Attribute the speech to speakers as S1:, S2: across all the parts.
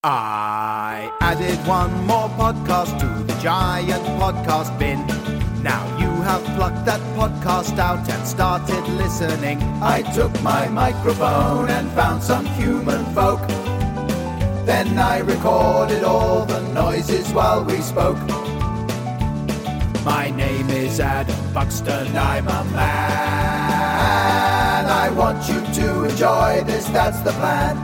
S1: I added one more podcast to the giant podcast bin. Now you have plucked that podcast out and started listening. I took my microphone and found some human folk. Then I recorded all the noises while we spoke. My name is Adam Buxton, I'm a man. I want you to enjoy this, that's the plan.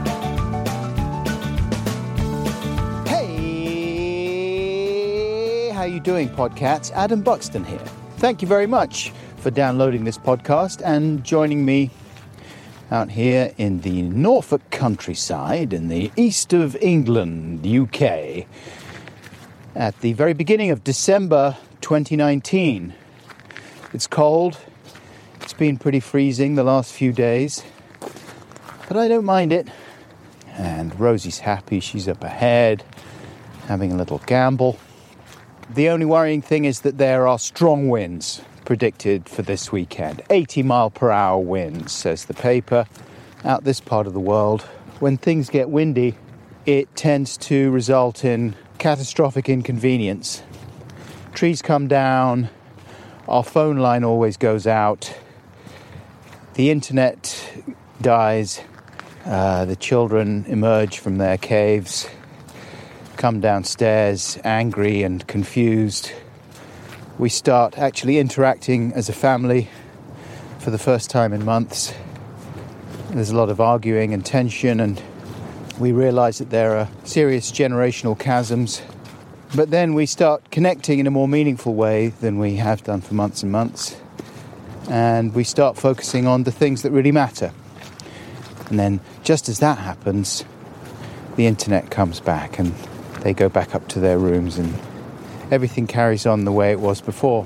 S2: How you doing, Podcats? Adam Buxton here. Thank you very much for downloading this podcast and joining me out here in the Norfolk countryside in the east of England, UK, at the very beginning of December 2019. It's cold. It's been pretty freezing the last few days, but I don't mind it. And Rosie's happy. She's up ahead, having a little gamble. The only worrying thing is that there are strong winds predicted for this weekend. 80 mile per hour winds, says the paper. Out this part of the world, when things get windy, it tends to result in catastrophic inconvenience. Trees come down, our phone line always goes out, the internet dies, the children emerge from their caves, come downstairs angry and confused. We start actually interacting as a family for the first time in months. There's a lot of arguing and tension, and we realize that there are serious generational chasms. But then we start connecting in a more meaningful way than we have done for months and months. And we start focusing on the things that really matter. And then just as that happens, the internet comes back and they go back up to their rooms and everything carries on the way it was before.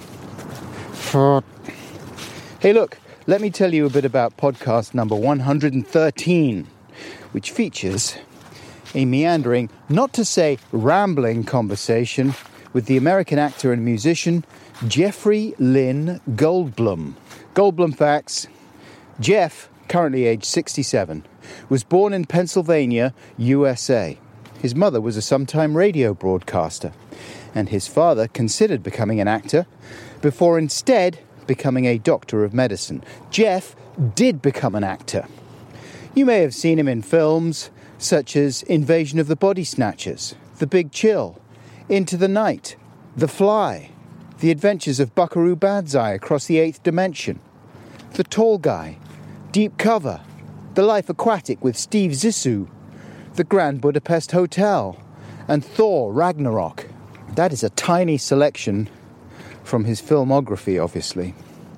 S2: Hey, look, let me tell you a bit about podcast number 113, which features a meandering, not to say rambling, conversation with the American actor and musician Jeffrey Lynn Goldblum. Goldblum facts: Jeff, currently aged 67, was born in Pennsylvania, USA. His mother was a sometime radio broadcaster, and his father considered becoming an actor before instead becoming a doctor of medicine. Jeff did become an actor. You may have seen him in films such as Invasion of the Body Snatchers, The Big Chill, Into the Night, The Fly, The Adventures of Buckaroo Banzai Across the Eighth Dimension, The Tall Guy, Deep Cover, The Life Aquatic with Steve Zissou, The Grand Budapest Hotel, and Thor Ragnarok. That is a tiny selection from his filmography, obviously.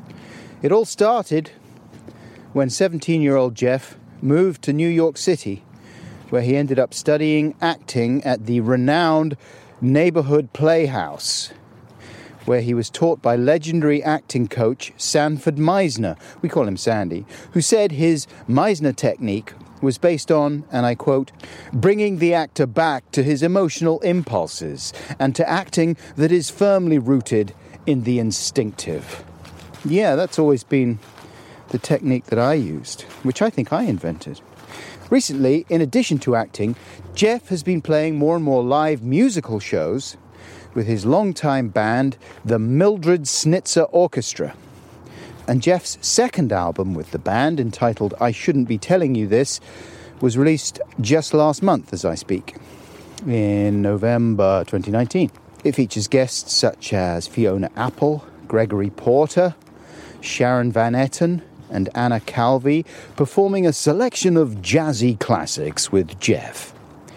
S2: It all started when 17-year-old Jeff moved to New York City, where he ended up studying acting at the renowned Neighborhood Playhouse, where he was taught by legendary acting coach Sanford Meisner, we call him Sandy, who said his Meisner technique was based on, and I quote, bringing the actor back to his emotional impulses and to acting that is firmly rooted in the instinctive. Yeah, that's always been the technique that I used, which I think I invented. Recently, in addition to acting, Jeff has been playing more and more live musical shows with his longtime band, the Mildred Snitzer Orchestra. And Jeff's second album with the band, entitled I Shouldn't Be Telling You This, was released just last month as I speak, in November 2019. It features guests such as Fiona Apple, Gregory Porter, Sharon Van Etten, and Anna Calvi, performing a selection of jazzy classics with Jeff.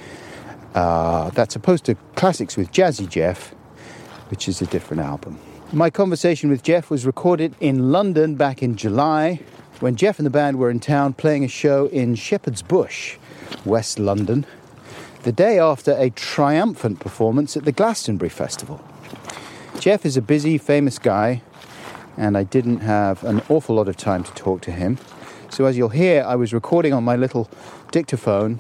S2: That's opposed to Classics with Jazzy Jeff, which is a different album. My conversation with Jeff was recorded in London back in July, when Jeff and the band were in town playing a show in Shepherd's Bush, West London, the day after a triumphant performance at the Glastonbury Festival. Jeff is a busy, famous guy, and I didn't have an awful lot of time to talk to him. So as you'll hear, I was recording on my little dictaphone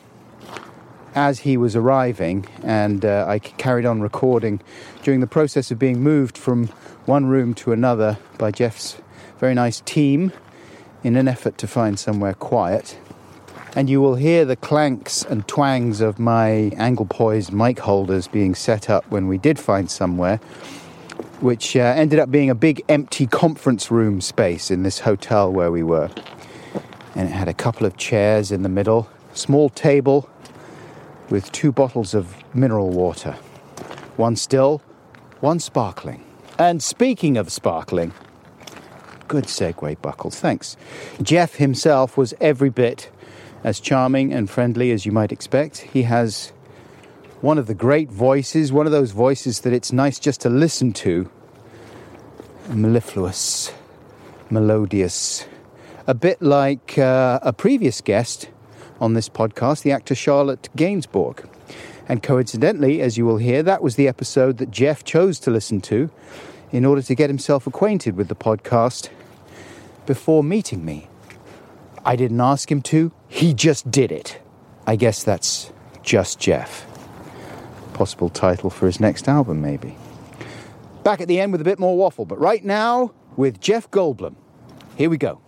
S2: as he was arriving, and I carried on recording during the process of being moved from one room to another by Jeff's very nice team in an effort to find somewhere quiet. And you will hear the clanks and twangs of my angle-poised mic holders being set up when we did find somewhere, which ended up being a big empty conference room space in this hotel where we were. And it had a couple of chairs in the middle, small table with 2 bottles of mineral water. One still, one sparkling. And speaking of sparkling, good segue, Buckles, thanks. Jeff himself was every bit as charming and friendly as you might expect. He has one of the great voices, one of those voices that it's nice just to listen to. Mellifluous, melodious. A bit like a previous guest on this podcast, the actor Charlotte Gainsbourg. And coincidentally, as you will hear, that was the episode that Jeff chose to listen to in order to get himself acquainted with the podcast before meeting me. I didn't ask him to. He just did it. I guess that's Just Jeff. Possible title for his next album, maybe. Back at the end with a bit more waffle, but right now with Jeff Goldblum. Here we go.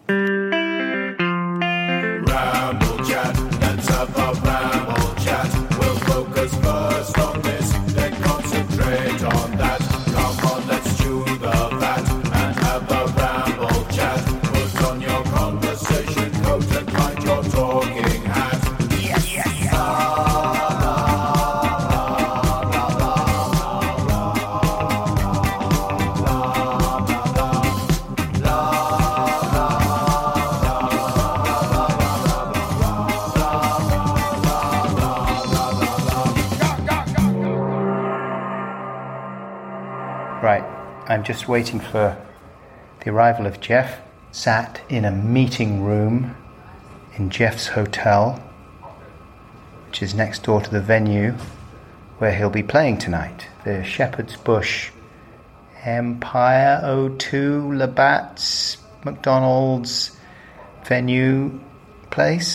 S1: Ramble chat, let's have a ramble chat. We'll focus first on this, then concentrate on that. Come on, let's chew the fat and have a ramble chat. Put on your conversation coat and find your talking hat. Yes, yes, yes.
S2: Right, I'm just waiting for the arrival of Jeff. Sat in a meeting room in Jeff's hotel, which is next door to the venue where he'll be playing tonight. The Shepherd's Bush Empire O2 Labatt's McDonald's venue place.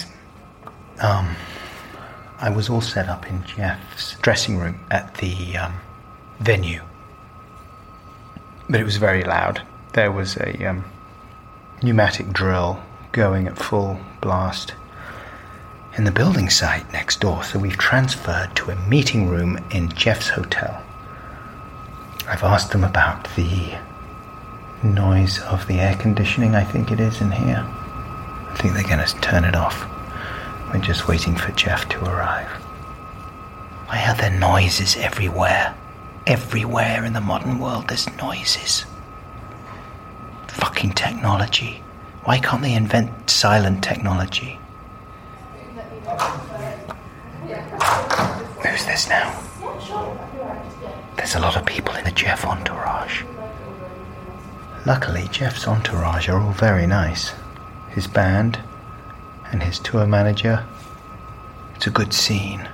S2: I was all set up in Jeff's dressing room at the venue. But it was very loud. There was a pneumatic drill going at full blast in the building site next door. So we've transferred to a meeting room in Jeff's hotel. I've asked them about the noise of the air conditioning, I think it is, in here. I think they're going to turn it off. We're just waiting for Jeff to arrive. Why are there noises everywhere? Everywhere in the modern world there's noises. Fucking technology. Why can't they invent silent technology? Who's this now? There's a lot of people in the Jeff entourage. Luckily, Jeff's entourage are all very nice. His band and his tour manager. It's a good scene.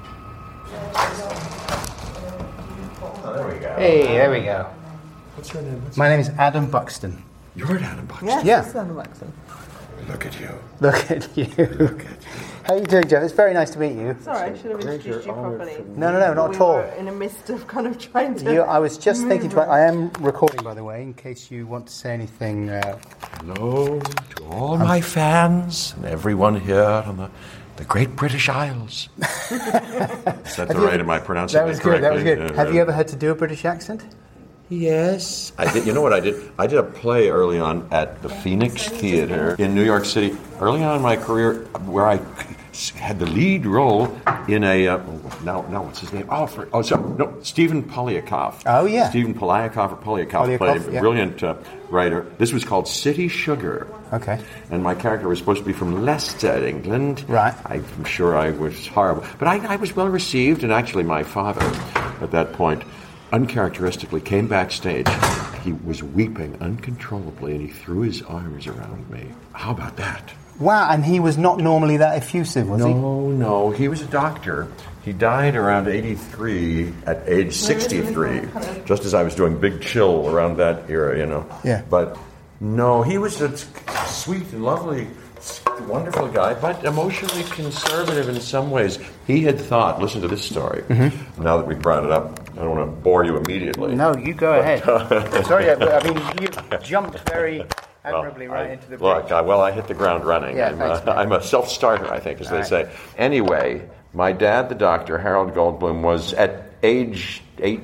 S2: Hey, there we go.
S3: What's your name?
S2: My name is Adam Buxton.
S3: You're Adam Buxton.
S4: Yes,
S2: Yeah.
S4: it's Adam Buxton.
S3: Look at you.
S2: Look at you.
S3: Look at you.
S2: How are you doing, Jeff? It's very nice to meet you.
S4: Sorry, I should have introduced you properly.
S2: No, not
S4: we
S2: at all.
S4: were in a midst of kind of trying to...
S2: I was just
S4: move
S2: thinking, I am recording, by the way, in case you want to say anything.
S3: Hello to all my fans and everyone here on the Great British Isles. Is that the right? Am I pronouncing
S2: That was
S3: it
S2: good,
S3: correctly?
S2: that was good. Have you ever had to do a British accent?
S3: Yes. I did. You know what I did? I did a play early on at the Phoenix Theater in New York City. Early on in my career, where I had the lead role in a now what's his name? Stephen Polyakov.
S2: Oh yeah,
S3: Stephen Polyakov or Polyakov played a brilliant writer. This was called City Sugar.
S2: Okay.
S3: And my character was supposed to be from Leicester, England.
S2: Right.
S3: I'm sure I was horrible, but I was well received. And actually, my father, at that point, uncharacteristically came backstage. He was weeping uncontrollably, and he threw his arms around me. How about that?
S2: Wow, and he was not normally that effusive, was he?
S3: No, he was a doctor. He died around 83 at age 63, just as I was doing Big Chill around that era, you know.
S2: Yeah.
S3: But no, he was a sweet and lovely, wonderful guy, but emotionally conservative in some ways. He had thought, listen to this story. Mm-hmm. Now that we brought it up, I don't want to bore you immediately.
S2: No, you go ahead. Sorry, I mean, you jumped very admirably into the bridge.
S3: Look, I hit the ground running.
S2: Yeah, thanks, man.
S3: I'm a self-starter, I think, as they say. Anyway, my dad, the doctor, Harold Goldblum, was at age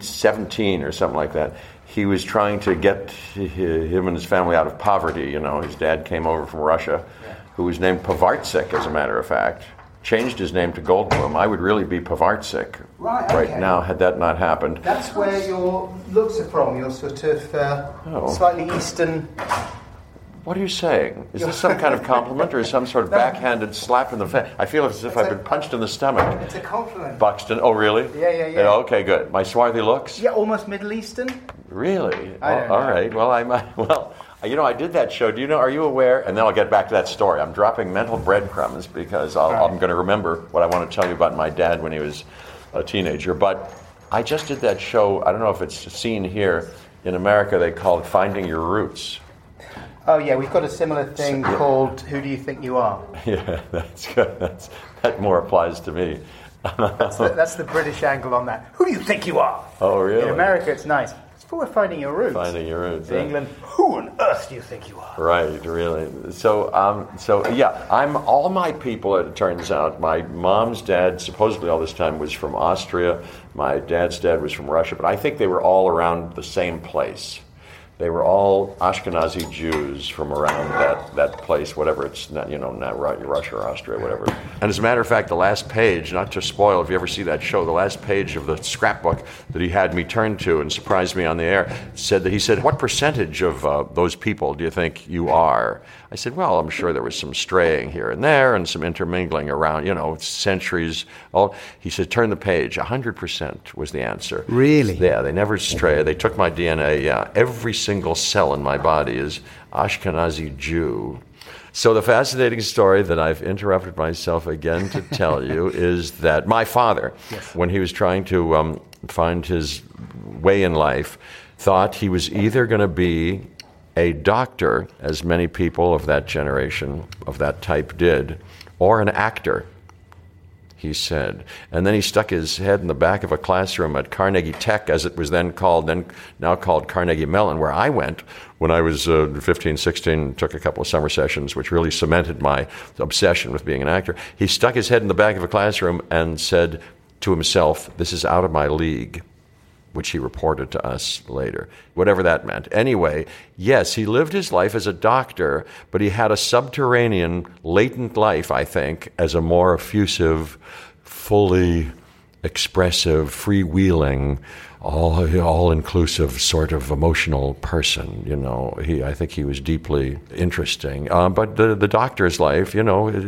S3: 17 or something like that. He was trying to get him and his family out of poverty. You know, his dad came over from Russia, who was named Pavartsik, as a matter of fact. Changed his name to Goldblum. I would really be Pavartsik right now had that not happened.
S2: That's where your looks are from. You're sort of slightly Eastern.
S3: What are you saying? Is this some kind of compliment or some sort of backhanded slap in the face? I feel as if I've been punched in the stomach.
S2: It's a compliment.
S3: Buxton. Oh, really?
S2: Yeah.
S3: Okay, good. My swarthy looks?
S2: Yeah, almost Middle Eastern.
S3: Really?
S2: I don't know.
S3: All right. Well, you know, I did that show. Are you aware? And then I'll get back to that story. I'm dropping mental breadcrumbs because I'm going to remember what I want to tell you about my dad when he was a teenager. But I just did that show. I don't know if it's seen here. In America, they call it Finding Your Roots.
S2: Oh, yeah, we've got a similar thing called Who Do You Think You Are?
S3: Yeah, that's good. That more applies to me.
S2: That's the British angle on that. Who do you think you are?
S3: Oh, really?
S2: In America, it's nice. It's for Finding Your Roots.
S3: Finding Your Roots.
S2: In England, who on earth do you think you are?
S3: Right, really. So yeah, I'm all my people, it turns out. My mom's dad, supposedly all this time, was from Austria. My dad's dad was from Russia, but I think they were all around the same place. They were all Ashkenazi Jews from around that place, whatever it's not, not Russia or Austria, whatever. And as a matter of fact, the last page, not to spoil if you ever see that show, the last page of the scrapbook that he had me turn to and surprised me on the air, he said, what percentage of those people do you think you are? I said, well, I'm sure there was some straying here and there and some intermingling around, centuries old. He said, turn the page. 100% was the answer.
S2: Really?
S3: Yeah, they never stray. They took my DNA, every single cell in my body is Ashkenazi Jew. So the fascinating story that I've interrupted myself again to tell you is that my father, when he was trying to find his way in life, thought he was either going to be a doctor, as many people of that generation, of that type did, or an actor, he said. And then he stuck his head in the back of a classroom at Carnegie Tech, as it was then now called Carnegie Mellon, where I went when I was 15, 16, took a couple of summer sessions, which really cemented my obsession with being an actor. He stuck his head in the back of a classroom and said to himself, this is out of my league, which he reported to us later, whatever that meant. Anyway, yes, he lived his life as a doctor, but he had a subterranean, latent life, I think, as a more effusive, fully expressive, freewheeling, all-inclusive sort of emotional person. I think he was deeply interesting. But the doctor's life,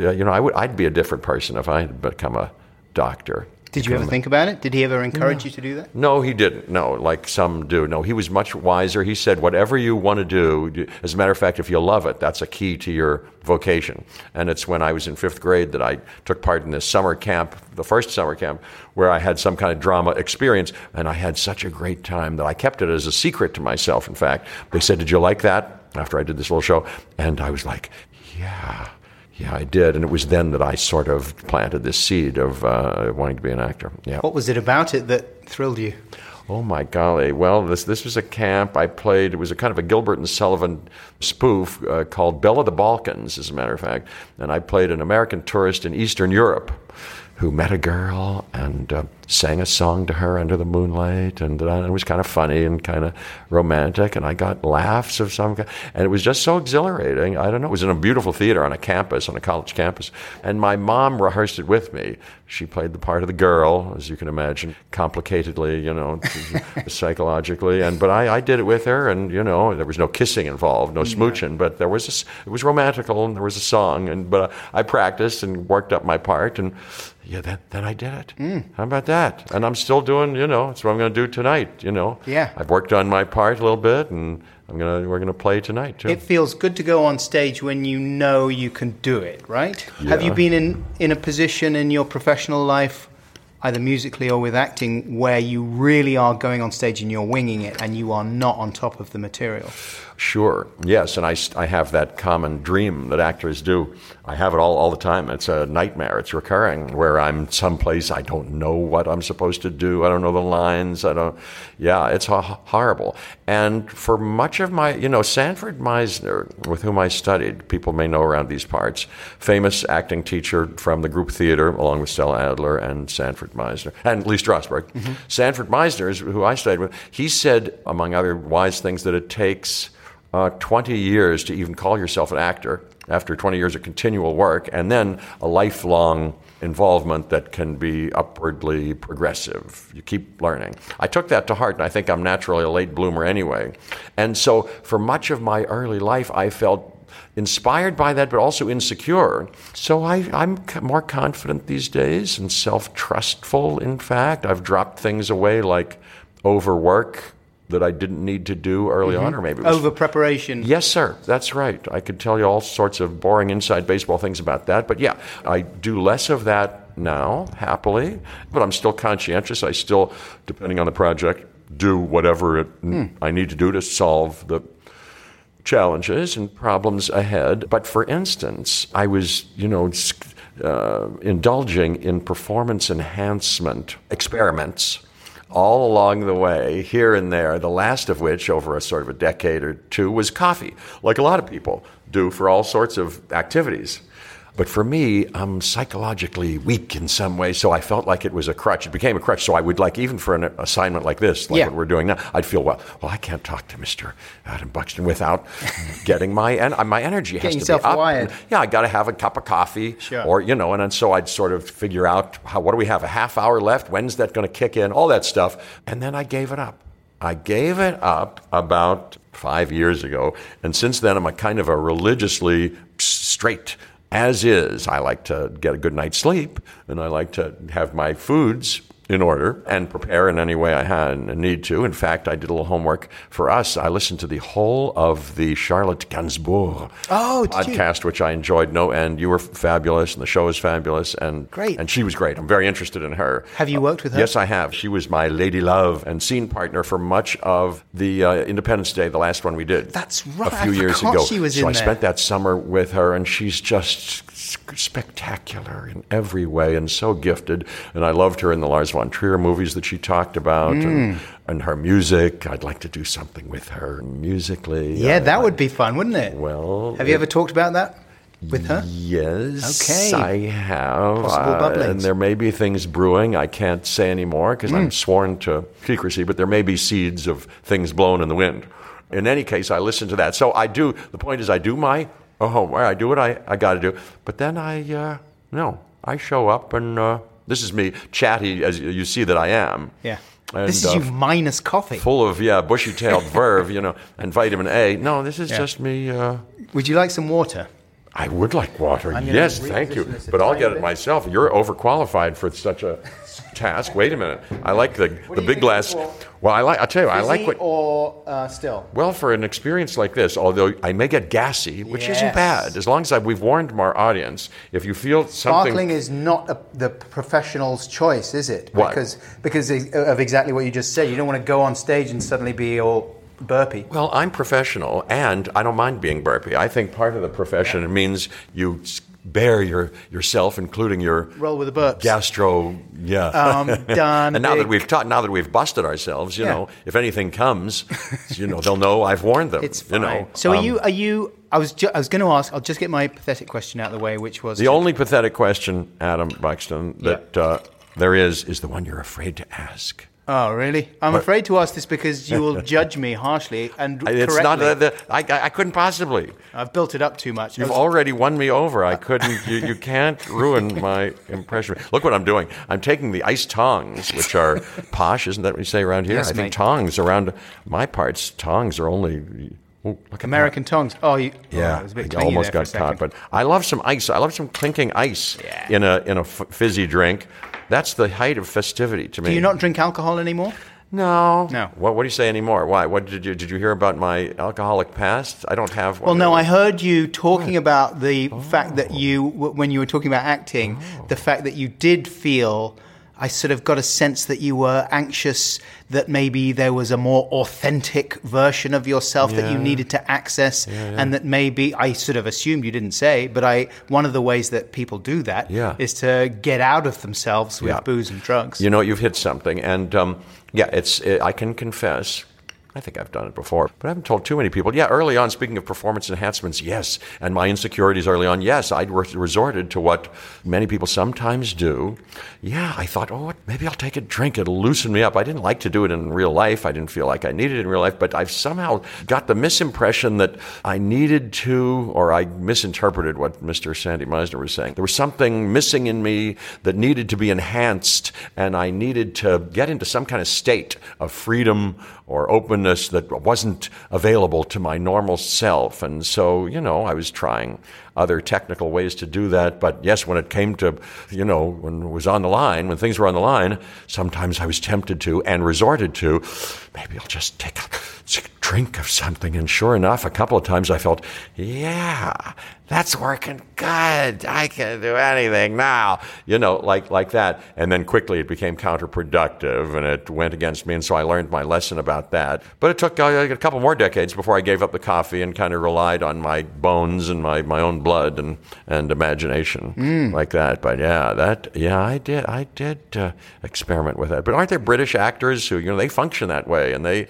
S3: I'd be a different person if I had become a doctor.
S2: Did you ever think about it? Did he ever encourage you to do that?
S3: No, he didn't. No, like some do. No, he was much wiser. He said, whatever you want to do, as a matter of fact, if you love it, that's a key to your vocation. And it's when I was in 5th grade that I took part in this summer camp, the first summer camp, where I had some kind of drama experience, and I had such a great time that I kept it as a secret to myself, in fact. They said, did you like that? After I did this little show. And I was like, yeah, I did. And it was then that I sort of planted this seed of wanting to be an actor. Yeah.
S2: What was it about it that thrilled you?
S3: Oh, my golly. Well, this was a camp I played. It was a kind of a Gilbert and Sullivan spoof called Belle of the Balkans, as a matter of fact. And I played an American tourist in Eastern Europe who met a girl and sang a song to her under the moonlight, and it was kind of funny and kind of romantic, and I got laughs of some kind, and it was just so exhilarating. I don't know, it was in a beautiful theater on a college campus, and my mom rehearsed it with me. She played the part of the girl, as you can imagine, complicatedly, psychologically, but I did it with her, and, there was no kissing involved, no smooching, but it was romantical, and there was a song, but I practiced and worked up my part, and then I did it. How about that? And I'm still doing, it's what I'm going to do tonight,
S2: Yeah.
S3: I've worked on my part a little bit, and we're going to play tonight, too.
S2: It feels good to go on stage when you know you can do it, right?
S3: Yeah.
S2: Have you been in a position in your professional life either musically or with acting, where you really are going on stage and you're winging it and you are not on top of the material?
S3: Sure, yes, and I have that common dream that actors do. I have it all the time. It's a nightmare. It's recurring, where I'm someplace I don't know what I'm supposed to do. I don't know the lines. It's horrible. And for much of my, Sanford Meisner, with whom I studied, people may know around these parts, famous acting teacher from the group theater, along with Stella Adler and Sanford Meisner, and Lee Strasberg. Mm-hmm. Sanford Meisner is who I studied with. He said, among other wise things, that it takes 20 years to even call yourself an actor, after 20 years of continual work, and then a lifelong involvement that can be upwardly progressive. You keep learning. I took that to heart, and I think I'm naturally a late bloomer anyway. And so for much of my early life, I felt inspired by that, but also insecure. So I'm more confident these days and self-trustful, in fact. I've dropped things away like overwork that I didn't need to do early on, or maybe it was
S2: over-preparation.
S3: Yes, sir. That's right. I could tell you all sorts of boring inside baseball things about that. But yeah, I do less of that now, happily. But I'm still conscientious. I still, depending on the project, do whatever I need to do to solve the challenges and problems ahead. But for instance, I was, indulging in performance enhancement experiments all along the way, here and there, the last of which, over a sort of a decade or two, was coffee, like a lot of people do for all sorts of activities. But for me, I'm psychologically weak in some way, so I felt like it was a crutch. It became a crutch, so I would even for an assignment like this, what we're doing now, I'd feel, well, I can't talk to Mr. Adam Buxton without getting my energy has to be up.
S2: Wired.
S3: I got to have a cup of coffee,
S2: sure.
S3: Or, and then so I'd sort of figure out, what do we have, a half hour left? When's that going to kick in? All that stuff. And then I gave it up. I gave it up about 5 years ago, and since then I'm a kind of a religiously straight. As is, I like to get a good night's sleep, and I like to have my foods in order and prepare in any way I need to. In fact, I did a little homework for us. I listened to the whole of the Charlotte Gainsbourg podcast, which I enjoyed no end. You were fabulous, and the show was fabulous. And
S2: great.
S3: And she was great. I'm very interested in her.
S2: Have you worked with her?
S3: Yes, I have. She was my lady love and scene partner for much of the Independence Day, the last one we did.
S2: That's right.
S3: A few years ago.
S2: She was
S3: I spent that summer with her, and she's just spectacular in every way and so gifted. And I loved her in the Lars von Trier movies that she talked about and her music. I'd like to do something with her musically.
S2: Yeah, that would be fun, wouldn't it?
S3: Well,
S2: have you ever talked about that with her?
S3: Yes.
S2: Okay.
S3: I have.
S2: Possible bubblings.
S3: And there may be things brewing. I can't say anymore because I'm sworn to secrecy, but there may be seeds of things blown in the wind. In any case, I listen to that. So I do. The point is, I do my homework. I do what I got to do. But then I show up and this is me, chatty as you see that I am.
S2: Yeah.
S3: And,
S2: this is you minus coffee.
S3: Full of, bushy-tailed verve, and vitamin A. No, this is just me.
S2: Would you like some water?
S3: I would like water. Yes, thank you. But I'll get it myself. You're overqualified for such a task. Wait a minute. I like the big glass. Well, I'll tell you, I like what.
S2: Or still?
S3: Well, for an experience like this, although I may get gassy, which isn't bad, as long as we've warned our audience. If you feel something,
S2: sparkling is not the professional's choice, is it?
S3: Why?
S2: Because of exactly what you just said. You don't want to go on stage and suddenly be all burpy.
S3: Well, I'm professional, and I don't mind being burpy. I think part of the profession means you bear yourself, including your
S2: roll with the burps.
S3: Gastro,
S2: done.
S3: And now that we've busted ourselves, if anything comes, they'll know I've warned them.
S2: It's fine. So are you? I was going to ask. I'll just get my pathetic question out of the way, which was
S3: the only pathetic question, Adam Buxton, that there is the one you're afraid to ask.
S2: Oh, really? I'm afraid to ask this because you will judge me harshly and correctly.
S3: It's not I couldn't possibly.
S2: I've built it up too much.
S3: You've already won me over. I couldn't. You can't ruin my impression. Look what I'm doing. I'm taking the ice tongs, which are posh. Isn't that what you say around here?
S2: Yes,
S3: I think tongs around my parts. Tongs are only. Look
S2: American tongs. Oh,
S3: yeah.
S2: It was a bit
S3: I almost got caught. But I love some ice. I love some clinking ice in a fizzy drink. That's the height of festivity to me.
S2: Do you not drink alcohol anymore?
S3: No. What do you say anymore? Why? What did you hear about my alcoholic past? I don't have one.
S2: Well, no, I heard you talking about the fact that when you were talking about acting, the fact that you did feel I sort of got a sense that you were anxious that maybe there was a more authentic version of yourself that you needed to access, and that maybe, I sort of assumed you didn't say, but one of the ways that people do that is to get out of themselves with booze and drugs.
S3: You know, you've hit something, and I can confess, I think I've done it before, but I haven't told too many people. Yeah, early on, speaking of performance enhancements, yes, and my insecurities early on, yes, I resorted to what many people sometimes do. Yeah, I thought, maybe I'll take a drink. It'll loosen me up. I didn't like to do it in real life. I didn't feel like I needed it in real life, but I've somehow got the misimpression that I needed to, or I misinterpreted what Mr. Sandy Meisner was saying. There was something missing in me that needed to be enhanced, and I needed to get into some kind of state of freedom or openness that wasn't available to my normal self. And so, you know, I was trying other technical ways to do that. But yes, when it came to, you know, when it was on the line, when things were on the line, sometimes I was tempted to and resorted to, maybe I'll just take a drink of something. And sure enough, a couple of times I felt, yeah, that's working good. I can do anything now, you know, like that. And then quickly it became counterproductive and it went against me. And so I learned my lesson about that. But it took a couple more decades before I gave up the coffee and kind of relied on my bones and my own blood and imagination like that. But I did experiment with that. But aren't there British actors who, you know, they function that way, and they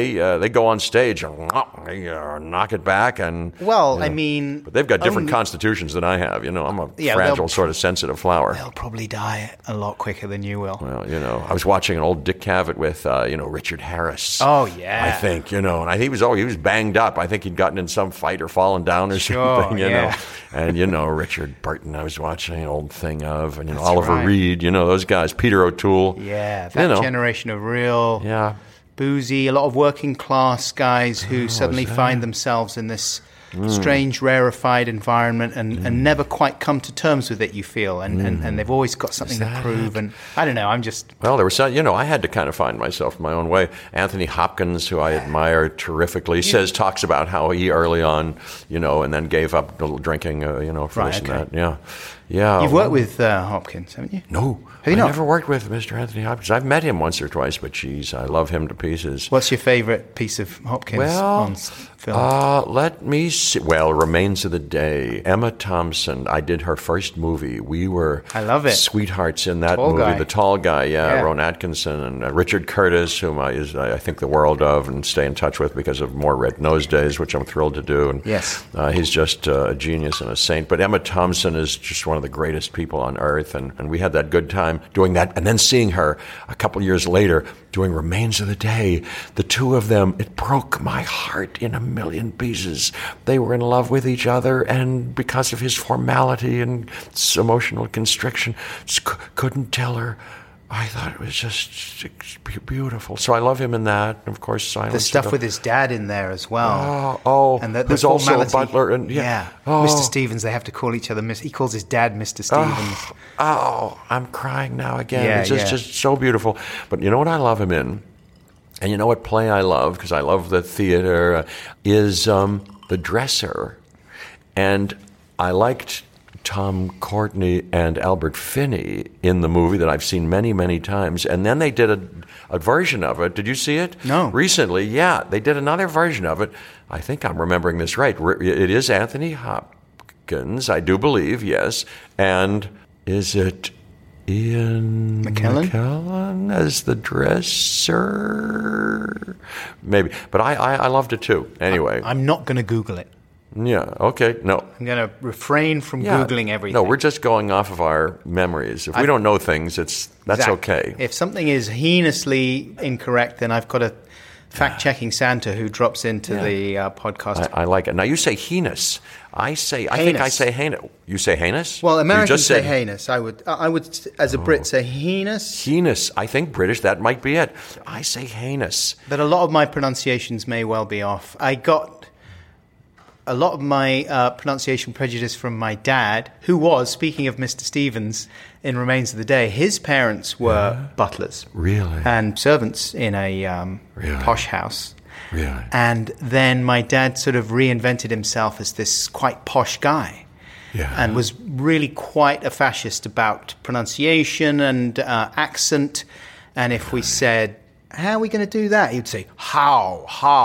S3: go on stage and they knock it back, and
S2: I mean,
S3: but they've got different constitutions than I have. You know, I'm a fragile, sort of sensitive flower.
S2: They'll probably die a lot quicker than you will.
S3: Well, you know, I was watching an old Dick Cavett with Richard Harris.
S2: Oh yeah,
S3: I think, you know, and he was banged up. I think he'd gotten in some fight or fallen down or something. You know, and you know, Richard Burton, I was watching an old thing of, and
S2: That's
S3: Oliver
S2: right.
S3: Reed. You know, those guys, Peter O'Toole.
S2: Yeah, that generation of real boozy, a lot of working class guys who suddenly find themselves in this strange, rarefied environment and never quite come to terms with it, you feel, and they've always got something to prove. And I don't know, well,
S3: there was some, you know, I had to kind of find myself in my own way. Anthony Hopkins, who I admire terrifically, talks about how he early on, you know, and then gave up drinking, you know, for this and that. Yeah.
S2: You've worked with Hopkins, haven't you?
S3: No.
S2: Have you not?
S3: I never worked with Mr. Anthony Hopkins. I've met him once or twice, but geez, I love him to pieces.
S2: What's your favorite piece of Hopkins on film?
S3: Let me see. Well, Remains of the Day. Emma Thompson. I did her first movie. We were sweethearts in that movie. The tall guy, Rowan Atkinson, and Richard Curtis, whom I think the world of and stay in touch with because of More Red Nose Days, which I'm thrilled to do. And he's just a genius and a saint. But Emma Thompson is just one of the greatest people on earth, and we had that good time doing that, and then seeing her a couple years later doing Remains of the Day. The two of them, it broke my heart in a million pieces. They were in love with each other, and because of his formality and emotional constriction, couldn't tell her. I thought it was just beautiful. So I love him in that. And of course, Silence.
S2: The stuff with his dad in there as well.
S3: And who's also a butler. And
S2: Mr. Stevens, they have to call each other he calls his dad Mr. Stevens.
S3: I'm crying now again. It's just so beautiful. But you know what I love him in? And you know what play I love, because I love the theater, is The Dresser. And I liked Tom Courtenay and Albert Finney in the movie that I've seen many, many times. And then they did a version of it. Did you see it?
S2: No.
S3: Recently, they did another version of it. I think I'm remembering this right. It is Anthony Hopkins, I do believe, yes. And is it Ian McKellen as the dresser? Maybe. But I loved it too. Anyway.
S2: I'm not going to Google it.
S3: Yeah, okay, no.
S2: I'm going to refrain from Googling everything.
S3: No, we're just going off of our memories. If we don't know things, that's okay.
S2: If something is heinously incorrect, then I've got a fact-checking Santa who drops into the podcast.
S3: I like it. Now, you say heinous. I think I say heinous. You say heinous?
S2: Well, Americans say heinous. I would, as a Brit, say heinous.
S3: Heinous. I think British, that might be it. I say heinous.
S2: But a lot of my pronunciations may well be off. I got a lot of my pronunciation prejudice from my dad, who was, speaking of Mr. Stevens in Remains of the Day, his parents were butlers.
S3: Really?
S2: And servants in a posh house.
S3: Really?
S2: And then my dad sort of reinvented himself as this quite posh guy. and was really quite a fascist about pronunciation and accent. And if we said, how are we going to do that? He'd say, how,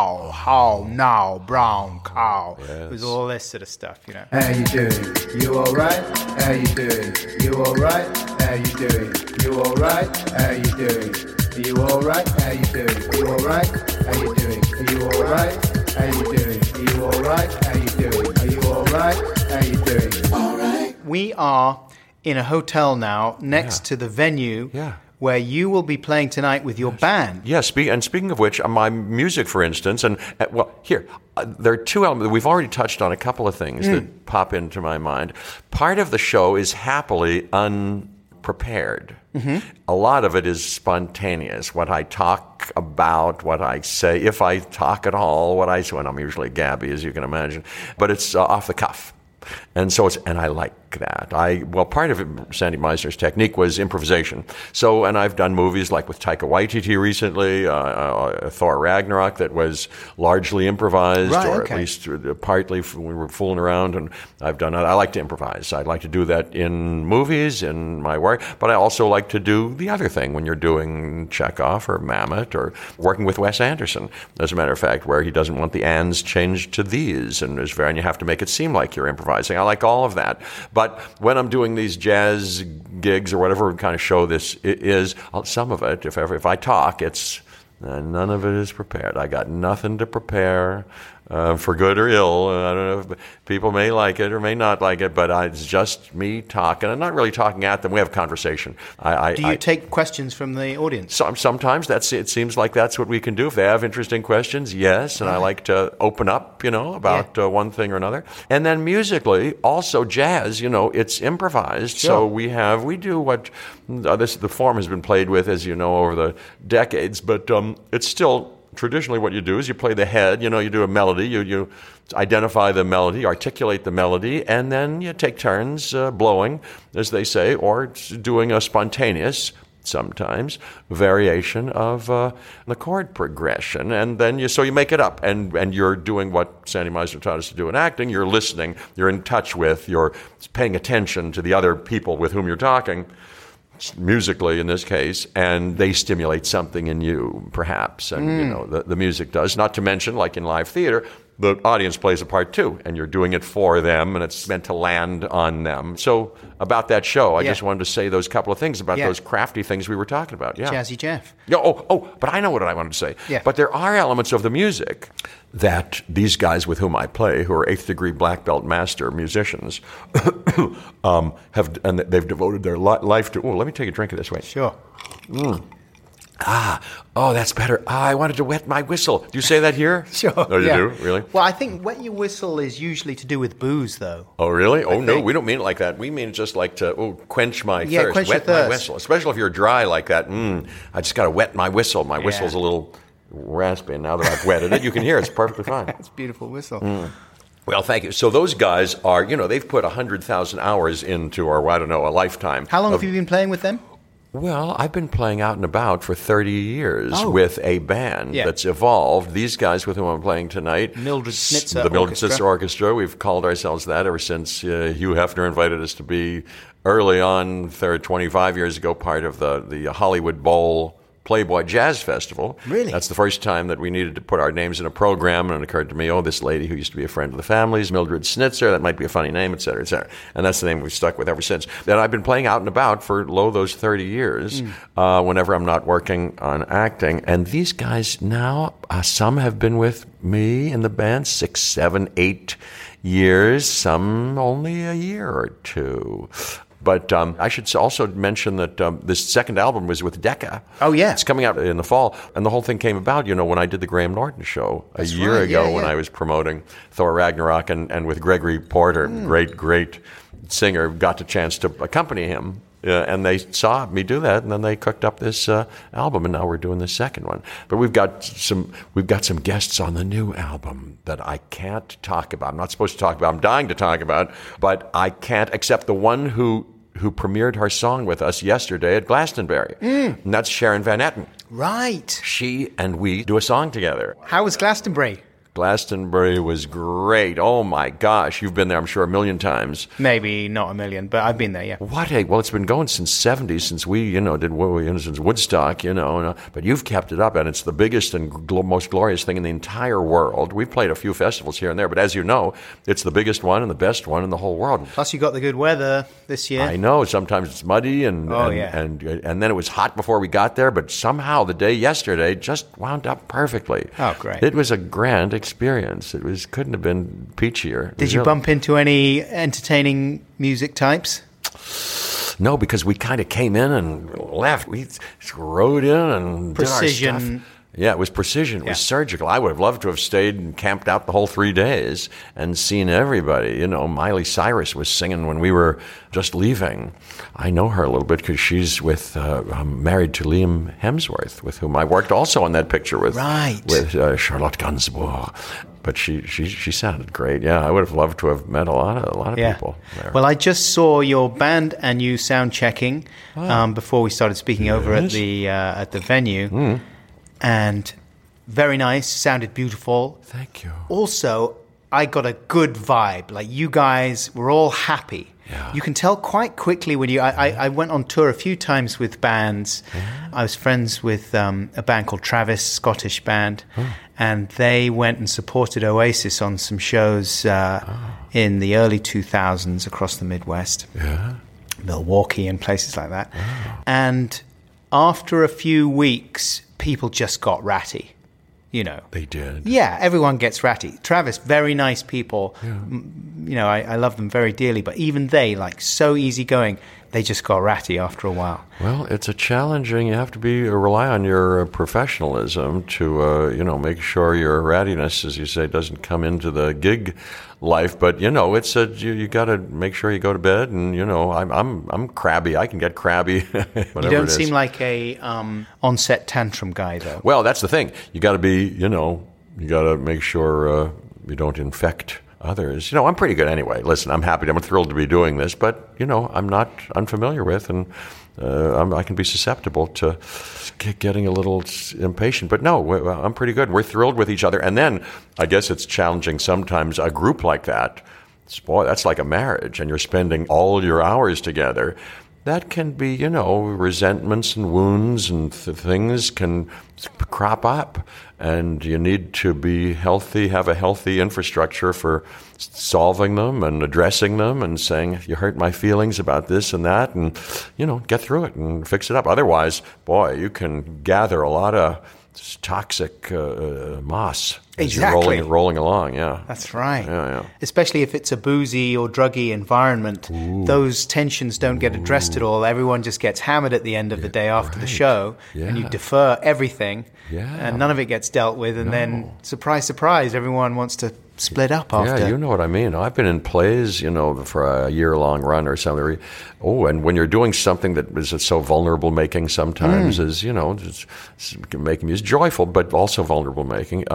S2: now, brown cow.
S3: Yes.
S2: It was all this sort of stuff, you know.
S1: How you doing? You alright? How you doing? You alright? How you doing? You alright? How you doing? Are you alright? How you doing? Are you alright? How you doing? Are you alright? How you doing? Are you alright? How you doing? Are you alright? How you doing? Alright.
S2: We are in a hotel now next to the venue where you will be playing tonight with your band.
S3: Yeah, and speaking of which, my music, for instance, and here, there are two elements. We've already touched on a couple of things that pop into my mind. Part of the show is happily unprepared. A lot of it is spontaneous. What I talk about, what I say, if I talk at all, what I say, and I'm usually gabby, as you can imagine, but it's off the cuff. And so and I like that. Part of it, Sandy Meisner's technique was improvisation. So, and I've done movies like with Taika Waititi recently, Thor Ragnarok, that was largely improvised, at least partly we were fooling around. And I like to improvise. I like to do that in movies, in my work, but I also like to do the other thing when you're doing Chekhov or Mamet or working with Wes Anderson, as a matter of fact, where he doesn't want the ands changed to these, and you have to make it seem like you're improvising. I like all of that. But when I'm doing these jazz gigs or whatever kind of show this is, some of it, if I talk, it's none of it is prepared. I got nothing to prepare. For good or ill. I don't know if people may like it or may not like it, but it's just me talking. I'm not really talking at them. We have a conversation.
S2: Do you take questions from the audience?
S3: Sometimes it seems like that's what we can do. If they have interesting questions, yes. And I like to open up, about one thing or another. And then musically, also jazz, it's improvised.
S2: Sure.
S3: So we do what the form has been played with, as you know, over the decades, but it's still... Traditionally, what you do is you play the head, you do a melody, you identify the melody, articulate the melody, and then you take turns blowing, as they say, or doing a spontaneous, sometimes, variation of the chord progression. And then you make it up, and you're doing what Sandy Meisner taught us to do in acting. You're listening, you're in touch with, you're paying attention to the other people with whom you're talking, musically in this case, and they stimulate something in you, perhaps, and the music does. Not to mention, like in live theater, the audience plays a part too, and you're doing it for them, and it's meant to land on them. So about that show, I just wanted to say those couple of things about those crafty things we were talking about. Yeah,
S2: Jazzy Jeff.
S3: But I know what I wanted to say.
S2: Yeah.
S3: But there are elements of the music that these guys with whom I play, who are 8th degree black belt master musicians, they've devoted their life to. Oh, let me take a drink of this. Wait.
S2: Sure.
S3: That's better. I wanted to wet my whistle. Do you say that here?
S2: Sure.
S3: Oh, you do? Really?
S2: Well, I think wet your whistle is usually to do with booze, though.
S3: Oh, really? No, we don't mean it like that. We mean it just like to quench my thirst.
S2: Quench
S3: wet
S2: your thirst.
S3: My whistle. Especially if you're dry like that. I just got to wet my whistle. My whistle's a little raspy, and now that I've wetted it, you can hear it's perfectly fine.
S2: It's a beautiful whistle.
S3: Well, thank you. So those guys are, they've put 100,000 hours into, or I don't know, a lifetime.
S2: How long have you been playing with them?
S3: Well, I've been playing out and about for 30 years with a band that's evolved. These guys with whom I'm playing tonight,
S2: Mildred Snitzer
S3: the Mildred Snitzer Orchestra, we've called ourselves that ever since Hugh Hefner invited us to be early on, 25 years ago, part of the Hollywood Bowl Playboy Jazz Festival.
S2: Really?
S3: That's the first time that we needed to put our names in a program, and it occurred to me, this lady who used to be a friend of the family's, Mildred Snitzer, that might be a funny name, et cetera, et cetera. And that's the name we've stuck with ever since. And I've been playing out and about for those 30 years, whenever I'm not working on acting. And these guys now, some have been with me in the band 6, 7, 8 years, some only a year or two. But I should also mention that this second album was with Decca.
S2: Oh, yeah.
S3: It's coming out in the fall. And the whole thing came about, when I did the Graham Norton show a year ago when I was promoting Thor Ragnarok and with Gregory Porter, great singer, got the chance to accompany him. And they saw me do that, and then they cooked up this album, and now we're doing the second one. But we've got some guests on the new album that I can't talk about. I'm not supposed to talk about. I'm dying to talk about, but I can't, except the one who premiered her song with us yesterday at Glastonbury. And that's Sharon Van Etten.
S2: Right.
S3: She and we do a song together.
S2: How was Glastonbury?
S3: Glastonbury was great. Oh, my gosh. You've been there, I'm sure, a million times.
S2: Maybe not a million, but I've been there, yeah.
S3: Well, it's been going since 70s, since we, since Woodstock, but you've kept it up, and it's the biggest and most glorious thing in the entire world. We've played a few festivals here and there, but as you know, it's the biggest one and the best one in the whole world.
S2: Plus, you got the good weather this year.
S3: I know. Sometimes it's muddy, and then it was hot before we got there, but somehow the day yesterday just wound up perfectly.
S2: Oh, great.
S3: It was a grand experience. Couldn't have been peachier.
S2: Did you bump into any entertaining music types?
S3: No, because we kind of came in and left. We rode in and
S2: Precision.
S3: did our stuff. Yeah, it was precision. It was surgical. I would have loved to have stayed and camped out the whole 3 days and seen everybody. Miley Cyrus was singing when we were just leaving. I know her a little bit because she's married to Liam Hemsworth, with whom I worked also on that picture with Charlotte Gainsbourg. But she sounded great. Yeah, I would have loved to have met a lot of people there.
S2: Well, I just saw your band and you sound checking before we started speaking over at the venue. Mm. And very nice, sounded beautiful.
S3: Thank you.
S2: Also, I got a good vibe. Like, you guys were all happy. Yeah. You can tell quite quickly when I went on tour a few times with bands. Yeah. I was friends with a band called Travis, Scottish band, and they went and supported Oasis on some shows in the early 2000s across the Midwest. Yeah. Milwaukee and places like that. Oh. And after a few weeks, people just got ratty, They did. Yeah, everyone gets ratty. Travis, very nice people. Yeah. I love them very dearly, but even they, so easygoing, they just got ratty after a while.
S3: Well, it's a challenging. You have to rely on your professionalism to, make sure your rattiness, as you say, doesn't come into the gig life. But it's you got to make sure you go to bed. And I'm crabby. I can get crabby.
S2: You don't seem like a on-set tantrum guy, though.
S3: Well, that's the thing. You got to be. You got to make sure you don't infect others. I'm pretty good anyway. Listen, I'm happy. I'm thrilled to be doing this, but I'm not unfamiliar with, and I can be susceptible to getting a little impatient. But no, I'm pretty good. We're thrilled with each other, and then I guess it's challenging sometimes. A group like that, boy, that's like a marriage, and you're spending all your hours together. That can be, resentments and wounds and things can crop up. And you need to be healthy, have a healthy infrastructure for solving them and addressing them and saying, you hurt my feelings about this and that, and, get through it and fix it up. Otherwise, boy, you can gather a lot of toxic moss.
S2: Exactly.
S3: You're rolling along, yeah.
S2: That's right.
S3: Yeah.
S2: Especially if it's a boozy or druggy environment, those tensions don't get addressed at all. Everyone just gets hammered at the end of the day after the show, and you defer everything, and none of it gets dealt with, and then, surprise, surprise, everyone wants to split up after.
S3: Yeah, you know what I mean. I've been in plays, for a year-long run or something. And when you're doing something that is so vulnerable making sometimes is, making music joyful, but also vulnerable making,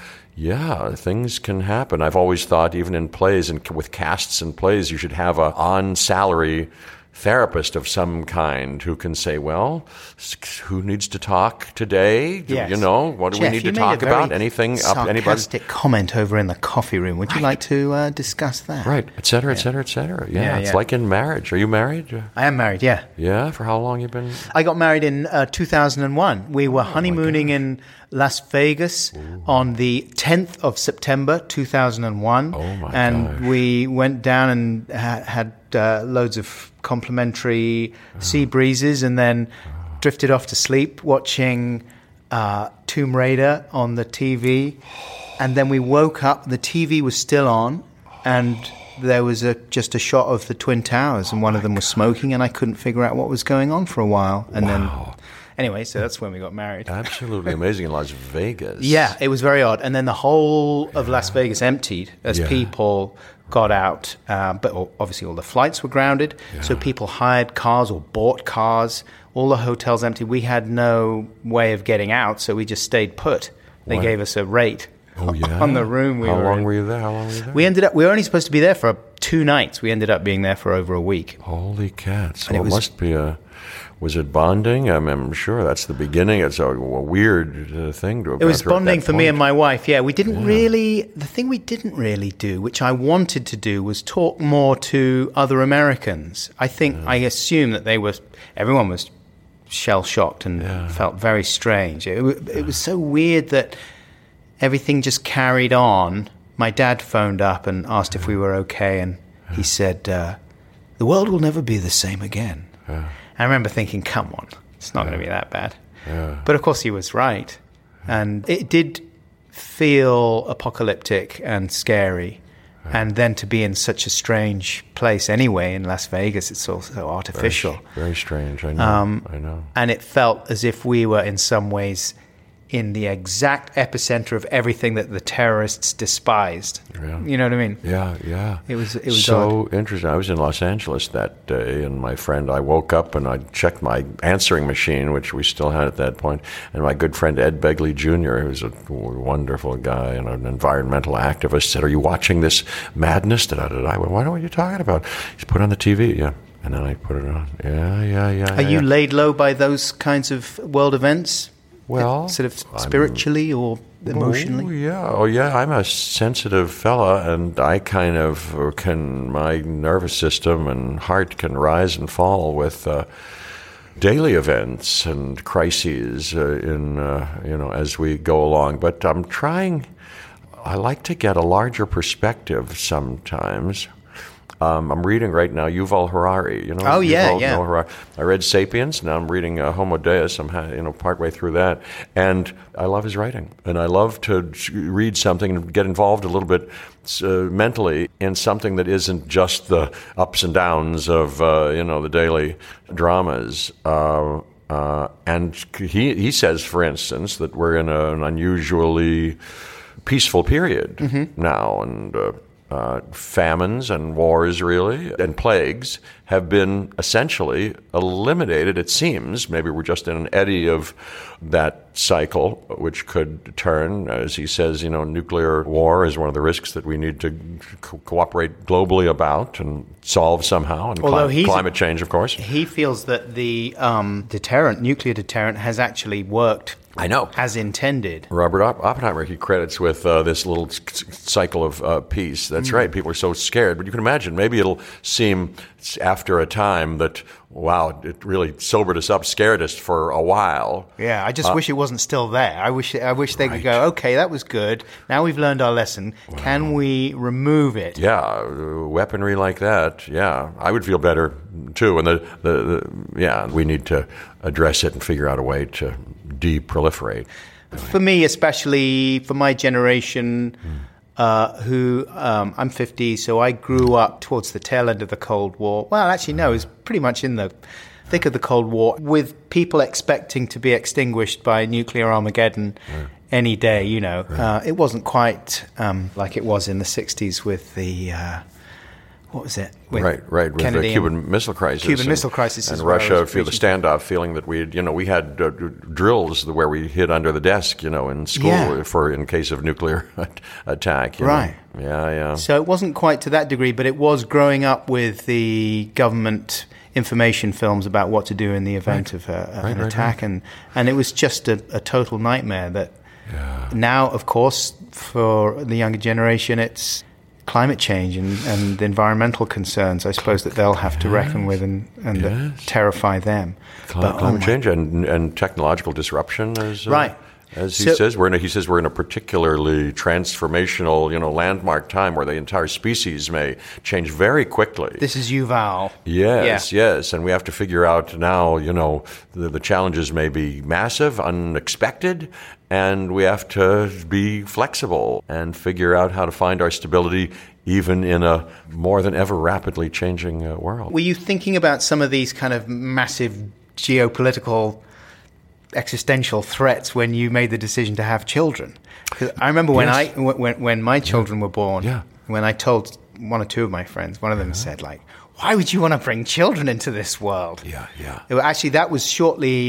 S3: things can happen. I've always thought, even in plays and with casts and plays, you should have a on-salary therapist of some kind who can say, well, who needs to talk today?
S2: Yes.
S3: What do we need to talk about? Anything up anybody?
S2: Sarcastic comment over in the coffee room. Would you like to discuss that?
S3: Right, et cetera, et cetera, et cetera. Yeah, it's like in marriage. Are you married?
S2: I am married, yeah.
S3: Yeah, for how long you been?
S2: I got married in 2001. We were honeymooning in Las Vegas on the 10th of September, 2001.
S3: Oh, my
S2: And
S3: gosh.
S2: we went down and had loads of complimentary sea breezes, and then drifted off to sleep watching Tomb Raider on the TV. And then we woke up, the TV was still on, and there was just a shot of the Twin Towers, and one of them was smoking, and I couldn't figure out what was going on for a while. And then... Anyway, so that's when we got married.
S3: Absolutely amazing in Las Vegas.
S2: Yeah, it was very odd. And then the whole of Las Vegas emptied as people got out. But obviously all the flights were grounded. Yeah. So people hired cars or bought cars. All the hotels emptied. We had no way of getting out, so we just stayed put. They gave us a rate.
S3: Oh, yeah?
S2: on the room we
S3: How
S2: were
S3: long
S2: in.
S3: were you there? How long were you there?
S2: We were only supposed to be there for 2 nights. We ended up being there for over a week.
S3: Holy cats.
S2: And
S3: Well,
S2: it
S3: it
S2: was-
S3: must be was it bonding? I'm sure that's the beginning. It's a weird thing to have
S2: It was
S3: gone through at
S2: bonding
S3: that
S2: for me
S3: point.
S2: and my wife. Yeah, we didn't really. The thing we didn't really do, which I wanted to do, was talk more to other Americans. I think I assume that everyone was shell shocked and felt very strange. It was so weird that everything just carried on. My dad phoned up and asked if we were okay, and he said, "The world will never be the same again." I remember thinking, come on, it's not going to be that bad. But of course he was right. And it did feel apocalyptic and scary. And then to be in such a strange place anyway, in Las Vegas, it's all so artificial.
S3: Very strange, I know. I know.
S2: And it felt as if we were in some ways in the exact epicenter of everything that the terrorists despised.
S3: Yeah.
S2: You know what I mean?
S3: Yeah.
S2: It was
S3: so interesting. I was in Los Angeles that day, and I woke up and I checked my answering machine, which we still had at that point, and my good friend Ed Begley Jr., who's a wonderful guy and an environmental activist, said, "Are you watching this madness?" I went, "What are you talking about?" He's put on the TV, yeah. And then I put it on. Yeah.
S2: Are you laid low by those kinds of world events?
S3: Well,
S2: sort of spiritually or emotionally?
S3: Oh yeah. I'm a sensitive fella, and I kind of my nervous system and heart can rise and fall with daily events and crises as we go along. But I like to get a larger perspective sometimes. I'm reading right now Yuval Harari. You know?
S2: Oh, yeah.
S3: Noah Harari. I read *Sapiens*. Now I'm reading *Homo Deus*. I'm partway through that, and I love his writing. And I love to read something and get involved a little bit mentally in something that isn't just the ups and downs of the daily dramas. And he says, for instance, that we're in an unusually peaceful period now, and famines and wars, really, and plagues have been essentially eliminated, it seems. Maybe we're just in an eddy of that cycle, which could turn. As he says, nuclear war is one of the risks that we need to cooperate globally about and solve somehow, and climate change, of course.
S2: He feels that the nuclear deterrent, has actually worked.
S3: I know.
S2: As intended.
S3: Robert Oppenheimer, he credits with this little cycle of peace. That's right. People are so scared. But you can imagine, maybe it'll seem after a time that, wow, it really sobered us up, scared us for a while.
S2: Yeah, I just wish it wasn't still there. I wish they could go, okay, that was good. Now we've learned our lesson. Wow. Can we remove it?
S3: Yeah, weaponry like that, yeah. I would feel better, too. And we need to address it and figure out a way to de-proliferate.
S2: For me, especially for my generation, I'm 50, so I grew up towards the tail end of the Cold War. Well, actually, no, it was pretty much in the thick of the Cold War, with people expecting to be extinguished by nuclear Armageddon any day, It wasn't quite like it was in the 60s with the... what was it?
S3: With with the Cuban Missile Crisis. And Russia, the standoff, feeling that we had drills where we hid under the desk, in school in case of nuclear attack.
S2: Right.
S3: Yeah.
S2: So it wasn't quite to that degree, but it was growing up with the government information films about what to do in the event of an attack, and it was just a total nightmare. That now, of course, for the younger generation, it's climate change and environmental concerns, I suppose, that they'll have to reckon with and that terrify them.
S3: Climate change and technological disruption, as he says. He says we're in a particularly transformational, landmark time where the entire species may change very quickly.
S2: This is Yuval.
S3: Yes, and we have to figure out now, the challenges may be massive, unexpected, and we have to be flexible and figure out how to find our stability even in a more than ever rapidly changing world.
S2: Were you thinking about some of these kind of massive geopolitical existential threats when you made the decision to have children? Because I remember when my children were born, when I told one or two of my friends, one of them said, why would you want to bring children into this world?
S3: Yeah.
S2: Actually, that was shortly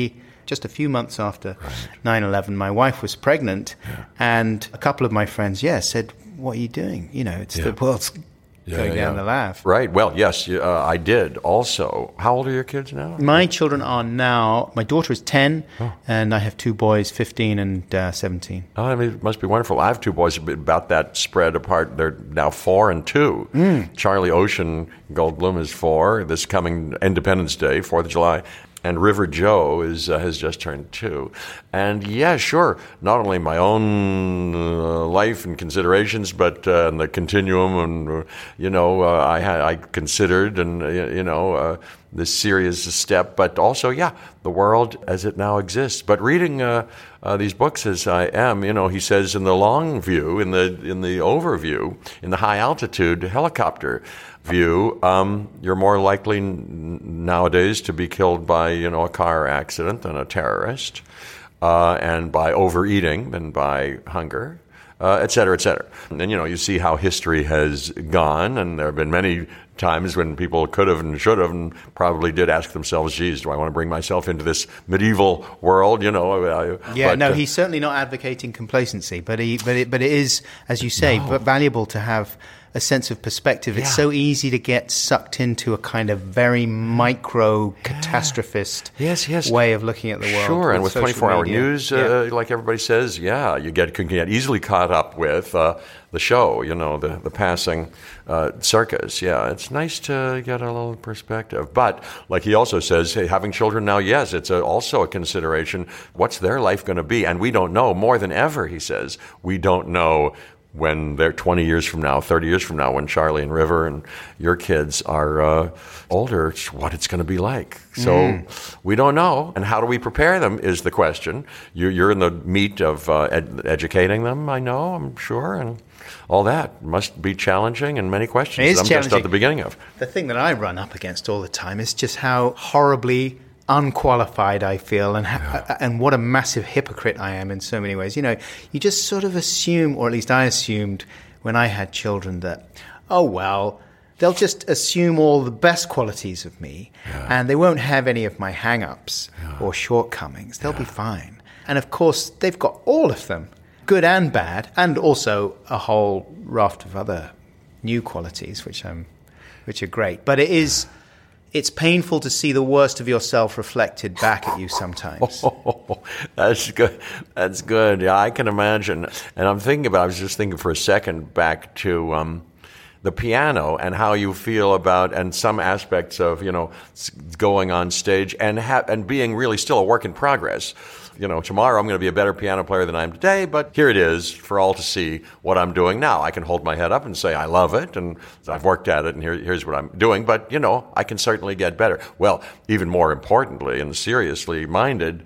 S2: just a few months after 9/11, my wife was pregnant, and a couple of my friends, said, "What are you doing? It's the world's going down the laugh."
S3: Right. Well, yes, I did also. How old are your kids now?
S2: My children are now, my daughter is 10, and I have two boys, 15 and 17.
S3: Oh, I mean, it must be wonderful. I have two boys about that spread apart. They're now 4 and 2. Charlie Ocean Goldblum is 4 this coming Independence Day, 4th of July. And River Joe has just turned 2. And sure, not only my own life and considerations, but the continuum, and I considered, and this serious step, but also the world as it now exists. But reading these books as I am, he says in the long view, in the overview, in the high altitude helicopter view, you're more likely nowadays to be killed by a car accident than a terrorist, and by overeating than by hunger, et cetera, et cetera. And you see how history has gone, and there have been many times when people could have and should have and probably did ask themselves, geez, do I want to bring myself into this medieval world?
S2: He's certainly not advocating complacency, but it is, as you say, valuable to have a sense of perspective. It's so easy to get sucked into a kind of very micro catastrophist way of looking at the world.
S3: Sure, and with 24-hour news, like everybody says, you can get easily caught up with the show, the passing circus. Yeah, it's nice to get a little perspective. But like he also says, hey, having children now, yes, it's also a consideration. What's their life going to be? And we don't know more than ever, he says. We don't know when they're 20 years from now, 30 years from now, when Charlie and River and your kids are older, what it's going to be like. So we don't know. And how do we prepare them is the question. You're in the meat of educating them, I'm sure, and all that must be challenging and many questions I'm just at the beginning of.
S2: The thing that I run up against all the time is just how horribly unqualified I feel, and what a massive hypocrite I am in so many ways. You just sort of assume, or at least I assumed when I had children, that, they'll just assume all the best qualities of me, and they won't have any of my hang-ups or shortcomings. They'll be fine. And of course, they've got all of them, good and bad, and also a whole raft of other new qualities, which are great. But it's painful to see the worst of yourself reflected back at you sometimes.
S3: That's good. That's good. Yeah, I can imagine. And I was just thinking for a second back to the piano and how you feel about, and some aspects of, going on stage and being really still a work in progress. Tomorrow I'm going to be a better piano player than I am today, but here it is for all to see what I'm doing now. I can hold my head up and say, I love it, and I've worked at it, and here's what I'm doing, but, I can certainly get better. Well, even more importantly and seriously minded,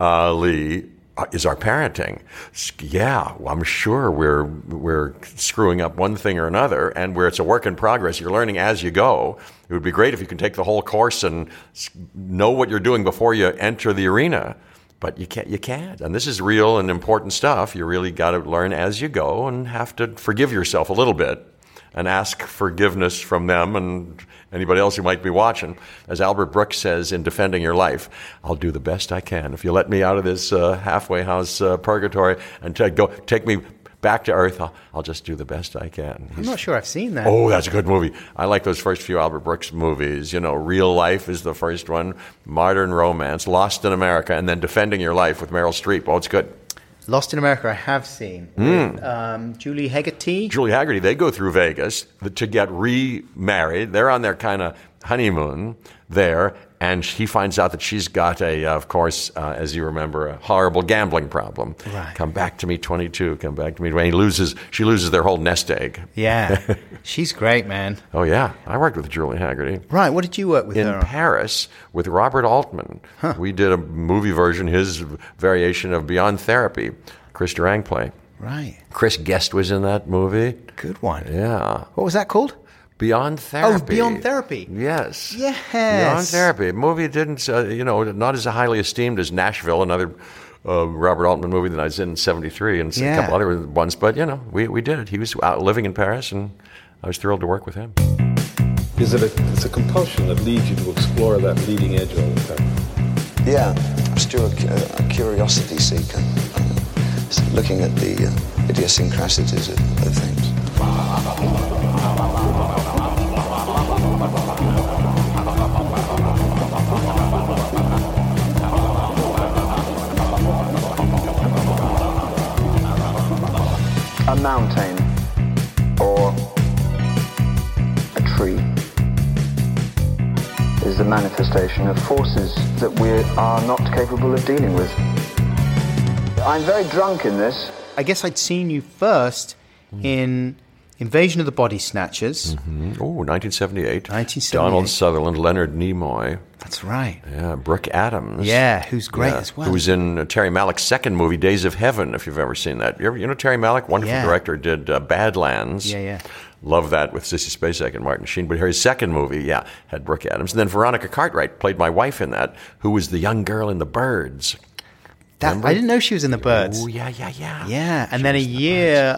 S3: Lee, is our parenting. Yeah, I'm sure we're screwing up one thing or another, and where it's a work in progress, you're learning as you go. It would be great if you can take the whole course and know what you're doing before you enter the arena. But you can't. And this is real and important stuff. You really got to learn as you go and have to forgive yourself a little bit and ask forgiveness from them and anybody else who might be watching. As Albert Brooks says in Defending Your Life, I'll do the best I can. If you let me out of this halfway house purgatory and take me back to earth, I'll just do the best I can.
S2: I'm not sure I've seen that.
S3: Oh, that's a good movie. I like those first few Albert Brooks movies. Real Life is the first one, Modern Romance, Lost in America, and then Defending Your Life with Meryl Streep. Oh, it's good.
S2: Lost in America I have seen. With, Julie Haggerty.
S3: Julie Haggerty, they go through Vegas to get remarried. They're on their kind of honeymoon there, and he finds out that she's got of course, as you remember, a horrible gambling problem.
S2: Right.
S3: Come back to me, 22. Come back to me. When she loses their whole nest egg.
S2: Yeah, she's great, man.
S3: Oh yeah, I worked with Julie Haggerty.
S2: Right. What did you work with her
S3: in Paris with Robert Altman? Huh. We did a movie version, his variation of Beyond Therapy. Chris Durang play.
S2: Right.
S3: Chris Guest was in that movie.
S2: Good one.
S3: Yeah.
S2: What was that called?
S3: Beyond Therapy.
S2: Oh, Beyond Therapy.
S3: Yes.
S2: Yes.
S3: Beyond Therapy. A movie didn't, not as highly esteemed as Nashville, another Robert Altman movie that I was in 73 and a couple other ones. But, we did it. He was out living in Paris, and I was thrilled to work with him.
S5: It's a compulsion that leads you to explore that leading edge all the time.
S6: Yeah.
S5: still a curiosity seeker, looking at the idiosyncrasies of things. A mountain or a tree is the manifestation of forces that we are not capable of dealing with. I'm very drunk in this.
S2: I guess I'd seen you first in Invasion of the Body Snatchers.
S3: Oh, 1978.
S2: 1978.
S3: Donald Sutherland, Leonard Nimoy.
S2: That's right.
S3: Yeah, Brooke Adams.
S2: Yeah, who's great as well.
S3: Who was in Terry Malick's second movie, Days of Heaven, if you've ever seen that. You know Terry Malick, wonderful director, did Badlands.
S2: Yeah.
S3: Love that with Sissy Spacek and Martin Sheen. But his second movie, had Brooke Adams. And then Veronica Cartwright played my wife in that, who was the young girl in The Birds.
S2: I didn't know she was in The Birds.
S3: Oh, yeah.
S2: Yeah, and then a year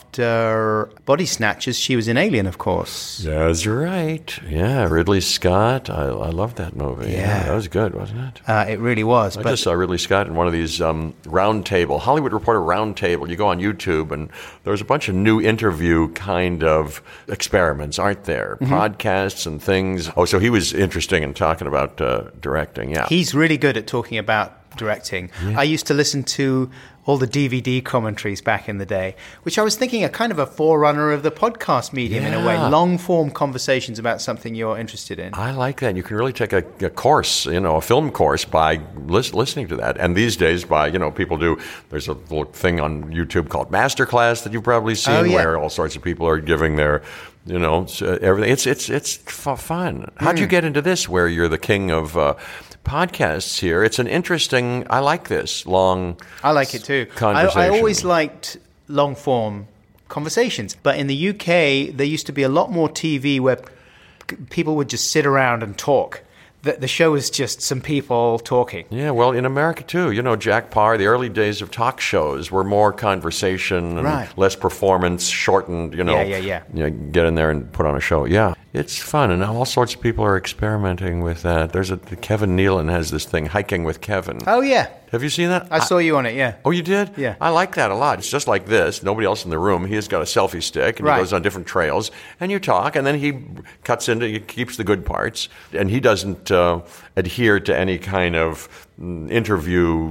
S2: after Body Snatchers, she was in Alien, of course.
S3: That's right. Yeah, Ridley Scott. I loved that movie.
S2: Yeah.
S3: That was good, wasn't it?
S2: It really was.
S3: I just saw Ridley Scott in one of these Hollywood Reporter roundtable. You go on YouTube, and there's a bunch of new interview kind of experiments, aren't there? Podcasts and things. Oh, so he was interesting in talking about directing, yeah.
S2: He's really good at talking about directing. I used to listen to all the DVD commentaries back in the day, which I was thinking are kind of a forerunner of the podcast medium in a way. Long-form conversations about something you're interested in.
S3: I like that. You can really take a course, a film course by listening to that. And these days by, people do, there's a little thing on YouTube called Masterclass that you've probably seen where all sorts of people are giving their, everything. It's fun. How'd you get into this where you're the king of podcasts here? It's an interesting, I like this long
S2: I like it too.
S3: Conversation.
S2: I always liked long form conversations, but in the UK there used to be a lot more TV where people would just sit around and talk. The show was just some people talking.
S3: Yeah, well, in America too, Jack Paar, the early days of talk shows were more conversation and less performance, shortened,
S2: Yeah.
S3: Get in there and put on a show. Yeah, it's fun, and now all sorts of people are experimenting with that. Kevin Nealon has this thing, Hiking with Kevin.
S2: Oh, yeah.
S3: Have you seen that?
S2: I saw you on it, yeah.
S3: Oh, you did?
S2: Yeah.
S3: I like that a lot. It's just like this. Nobody else in the room. He has got a selfie stick, and he goes on different trails, and you talk, and then he he keeps the good parts, and he doesn't adhere to any kind of interview,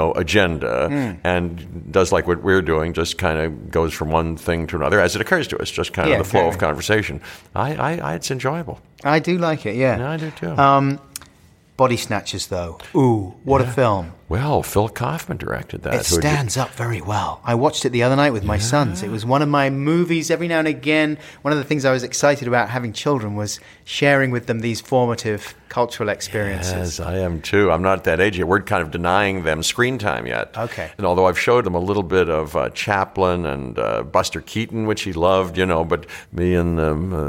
S3: agenda, and does like what we're doing, just kind of goes from one thing to another as it occurs to us, just kind of the flow of conversation. It's enjoyable.
S2: I do like it, yeah.
S3: Yeah, I do too.
S2: Body Snatchers, though. Ooh, what a film.
S3: Well, Phil Kaufman directed that.
S2: It stands up very well. I watched it the other night with my sons. It was one of my movies. Every now and again, one of the things I was excited about having children was sharing with them these formative cultural experiences.
S3: Yes, I am too. I'm not at that age yet. We're kind of denying them screen time yet.
S2: Okay.
S3: And although I've showed them a little bit of Chaplin and Buster Keaton, which he loved, but me and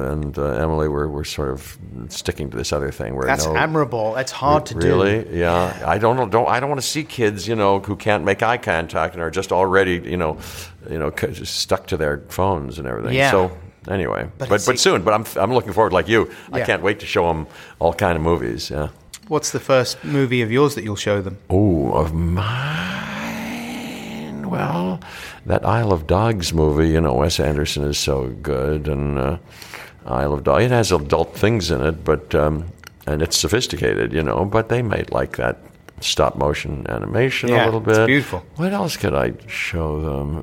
S3: Emily were sort of sticking to this other thing. Where
S2: That's admirable. That's hard to do.
S3: Really? Yeah. I don't want to see kids, who can't make eye contact and are just already, stuck to their phones and everything.
S2: Yeah.
S3: So anyway, but soon. But I'm looking forward, like you. I can't wait to show them all kind of movies. Yeah.
S2: What's the first movie of yours that you'll show them?
S3: Oh, of mine. Well, that Isle of Dogs movie. Wes Anderson is so good, and Isle of Dogs. It has adult things in it, but and it's sophisticated, But they made like that stop motion animation a little bit.
S2: It's beautiful.
S3: What else could I show them?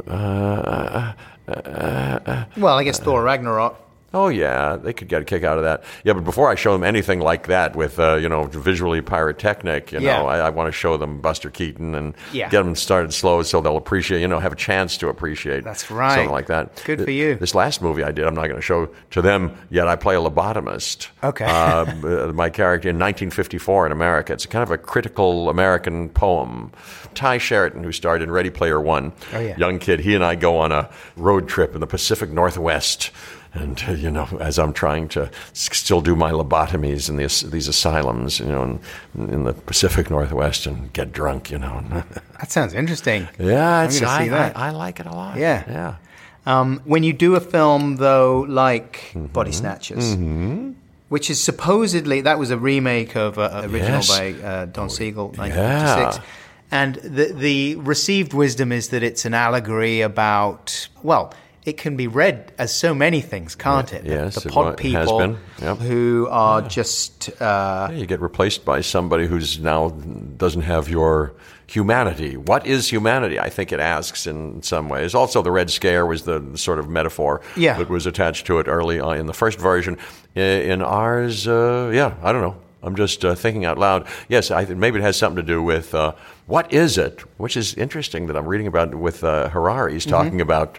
S2: Well, I guess Thor Ragnarok.
S3: Oh, yeah, they could get a kick out of that. Yeah, but before I show them anything like that with, visually pyrotechnic, I want to show them Buster Keaton and get them started slow so they'll appreciate, have a chance to appreciate something like that.
S2: Good for you.
S3: This last movie I did, I'm not going to show to them yet. I play a lobotomist.
S2: Okay.
S3: My character in 1954 in America. It's kind of a critical American poem. Ty Sheridan, who starred in Ready Player One, young kid, he and I go on a road trip in the Pacific Northwest. And, as I'm trying to still do my lobotomies in these asylums, in the Pacific Northwest and get drunk,
S2: That sounds interesting.
S3: Yeah,
S2: I'm gonna see that.
S3: I like it a lot.
S2: Yeah. When you do a film, though, like Body Snatchers, which is supposedly, that was a remake of original
S3: Yes.
S2: by Don Siegel, 1956.
S3: Yeah.
S2: And the received wisdom is that it's an allegory about, well, it can be read as so many things, can't it?
S3: Yes,
S2: the
S3: it
S2: pod
S3: has
S2: people
S3: been. Yep.
S2: who are just...
S3: You get replaced by somebody who's now doesn't have your humanity. What is humanity? I think it asks in some ways. Also, the Red Scare was the sort of metaphor that was attached to it early on in the first version. In ours, I don't know. I'm just thinking out loud. Yes, maybe it has something to do with what is it, which is interesting that I'm reading about with Harari. He's talking about,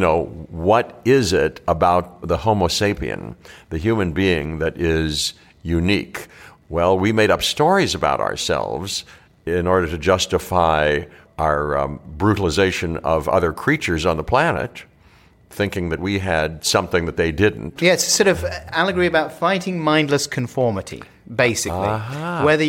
S3: what is it about the Homo sapien, the human being that is unique? Well, we made up stories about ourselves in order to justify our brutalization of other creatures on the planet, thinking that we had something that they didn't.
S2: Yeah, it's a sort of allegory about fighting mindless conformity, basically. Whether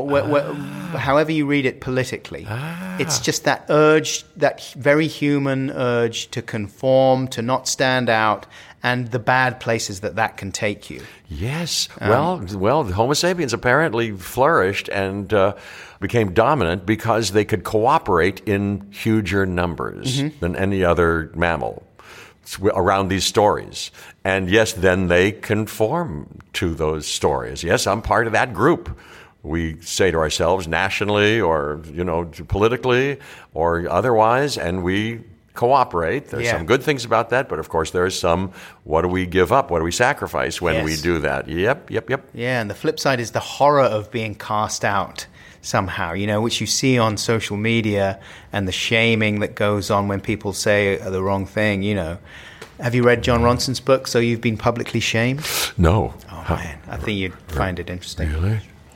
S2: however you read it politically, it's just that urge, that very human urge to conform, to not stand out, and the bad places that can take you.
S3: Yes. Well, the Homo sapiens apparently flourished and became dominant because they could cooperate in huger numbers than any other mammal around these stories. And yes, then they conform to those stories. Yes, I'm part of that group. We say to ourselves nationally or, politically or otherwise, and we cooperate. There's some good things about that, but of course there's some, what do we give up? What do we sacrifice when we do that? Yep.
S2: Yeah, and the flip side is the horror of being cast out somehow, which you see on social media, and the shaming that goes on when people say the wrong thing, Have you read John Ronson's book, So You've Been Publicly Shamed?
S3: No.
S2: Oh, man, I think you'd find it interesting.
S3: Really?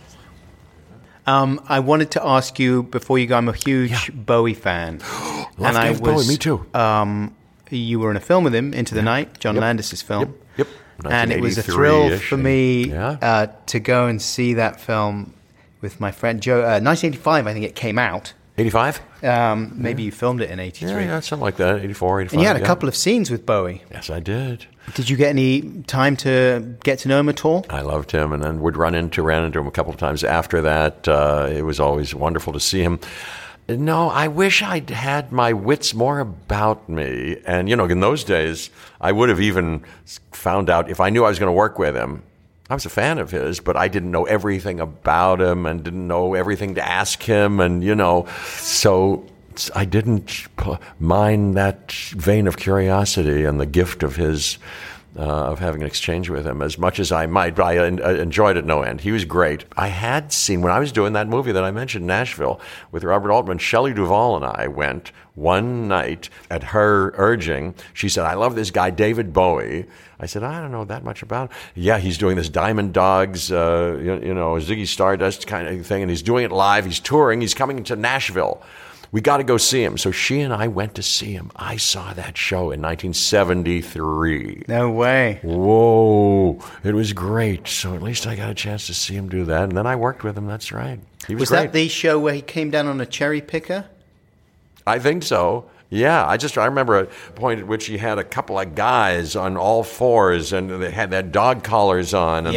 S2: I wanted to ask you, before you go, I'm a huge Bowie fan.
S3: Bowie, me too.
S2: You were in a film with him, Into the Night, John Landis's film.
S3: Yep.
S2: And it was a thrill for me to go and see that film with my friend Joe. 1985, I think it came out.
S3: 85?
S2: Maybe you filmed it in 83.
S3: Yeah, something like that, 84, 85.
S2: And you had a couple of scenes with Bowie.
S3: Yes, I did.
S2: Did you get any time to get to know him at all?
S3: I loved him, and then ran into him a couple of times after that. It was always wonderful to see him. No, I wish I'd had my wits more about me. And, in those days, I would have even found out if I knew I was going to work with him. I was a fan of his, but I didn't know everything about him and didn't know everything to ask him. And, so I didn't mind that vein of curiosity and the gift of his of having an exchange with him as much as I might, but I enjoyed it no end. He was great. I had seen, when I was doing that movie that I mentioned, Nashville, with Robert Altman, Shelley Duvall and I went one night at her urging. She said, I love this guy, David Bowie. I said, I don't know that much about him. Yeah, he's doing this Diamond Dogs, Ziggy Stardust kind of thing, and he's doing it live. He's touring. He's coming to Nashville. We got to go see him. So she and I went to see him. I saw that show in 1973.
S2: No way.
S3: Whoa. It was great. So at least I got a chance to see him do that. And then I worked with him. That's right. He was great.
S2: That the show where he came down on a cherry picker?
S3: I think so. Yeah, I remember a point at which he had a couple of guys on all fours, and they had their dog collars on,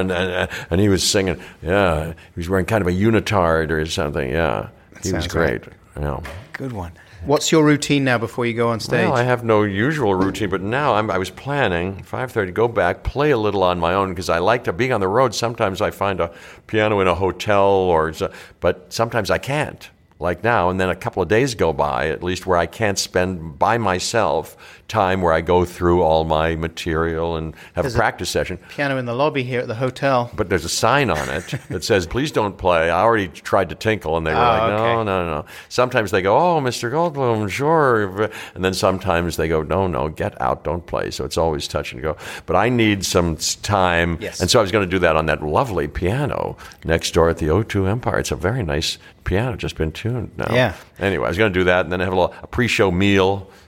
S3: and he was singing. Yeah, he was wearing kind of a unitard or something. Yeah, he was great.
S2: Right.
S3: Yeah.
S2: Good one. What's your routine now before you go on stage?
S3: Well, I have no usual routine, but now I was planning 5:30 go back, play a little on my own because I like to being on the road. Sometimes I find a piano in a hotel, but sometimes I can't. Like now, and then a couple of days go by, at least, where I can't spend by myself time where I go through all my material and have a practice session.
S2: Piano in the lobby here at the hotel.
S3: But there's a sign on it that says, please don't play. I already tried to tinkle, and they were no. Sometimes they go, oh, Mr. Goldblum, sure. And then sometimes they go, no, get out, don't play. So it's always touch and go. But I need some time.
S2: Yes.
S3: And so I was going to do that on that lovely piano next door at the O2 Empire. It's a very nice piano, just been tuned now.
S2: Yeah.
S3: Anyway, I was going to do that and then have a pre-show meal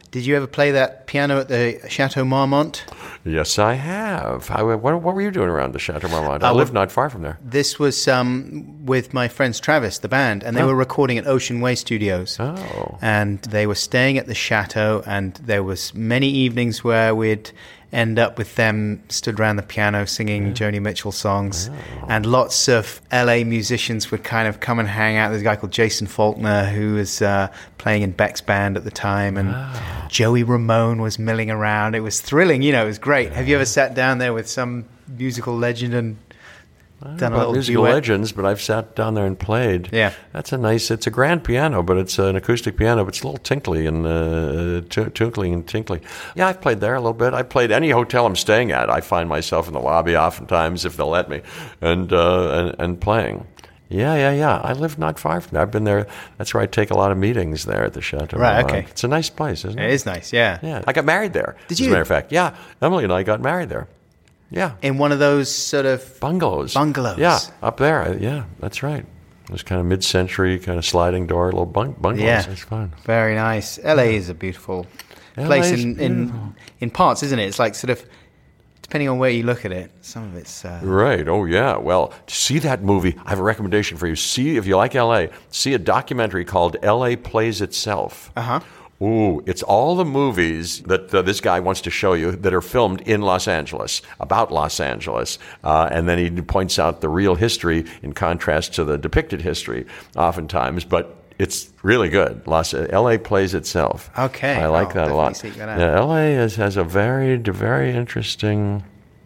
S2: Did you ever play that piano at the Chateau Marmont?
S3: Yes, I have. What were you doing around the Chateau Marmont? I live not far from there.
S2: This was with my friends Travis, the band, and they were recording at Ocean Way Studios.
S3: Oh.
S2: And they were staying at the Chateau, and there was many evenings where we'd end up with them stood around the piano singing Joni Mitchell songs. And lots of LA musicians would kind of come and hang out. There's a guy called Jason Faulkner who was playing in Beck's band at the time, and Joey Ramone was milling around. It was thrilling, it was great. Have you ever sat down there with some musical legend and done a little
S3: musical
S2: duet?
S3: legends, but I've sat down there and played.
S2: Yeah.
S3: That's it's a grand piano, but it's an acoustic piano, but it's a little tinkly and twinkling and tinkly. Yeah, I've played there a little bit. I played any hotel I'm staying at. I find myself in the lobby oftentimes, if they'll let me, and playing. Yeah. I live not far from there. I've been there. That's where I take a lot of meetings there at the Chateau.
S2: Right, okay.
S3: It's a nice place, isn't it?
S2: It is nice, yeah.
S3: Yeah. I got married there.
S2: Did
S3: As a
S2: you?
S3: matter of fact. Yeah. Emily and I got married there. Yeah.
S2: In one of those sort of
S3: Bungalows.
S2: Bungalows.
S3: Yeah, up there. Yeah, that's right. It was kind of mid-century, kind of sliding door, little bungalows.
S2: Yeah.
S3: It's fun.
S2: Very nice. LA is a beautiful place in parts, isn't it? It's like sort of, depending on where you look at it, some of it's...
S3: Right. Oh, yeah. Well, see that movie. I have a recommendation for you. See, if you like L.A., see a documentary called L.A. Plays Itself.
S2: Uh-huh.
S3: Ooh, it's all the movies that this guy wants to show you that are filmed in Los Angeles, about Los Angeles. And then he points out the real history in contrast to the depicted history oftentimes. But it's really good. L.A. Plays Itself.
S2: Okay.
S3: I like that a lot.
S2: Seek that out.
S3: Yeah, L.A. has a very, very interesting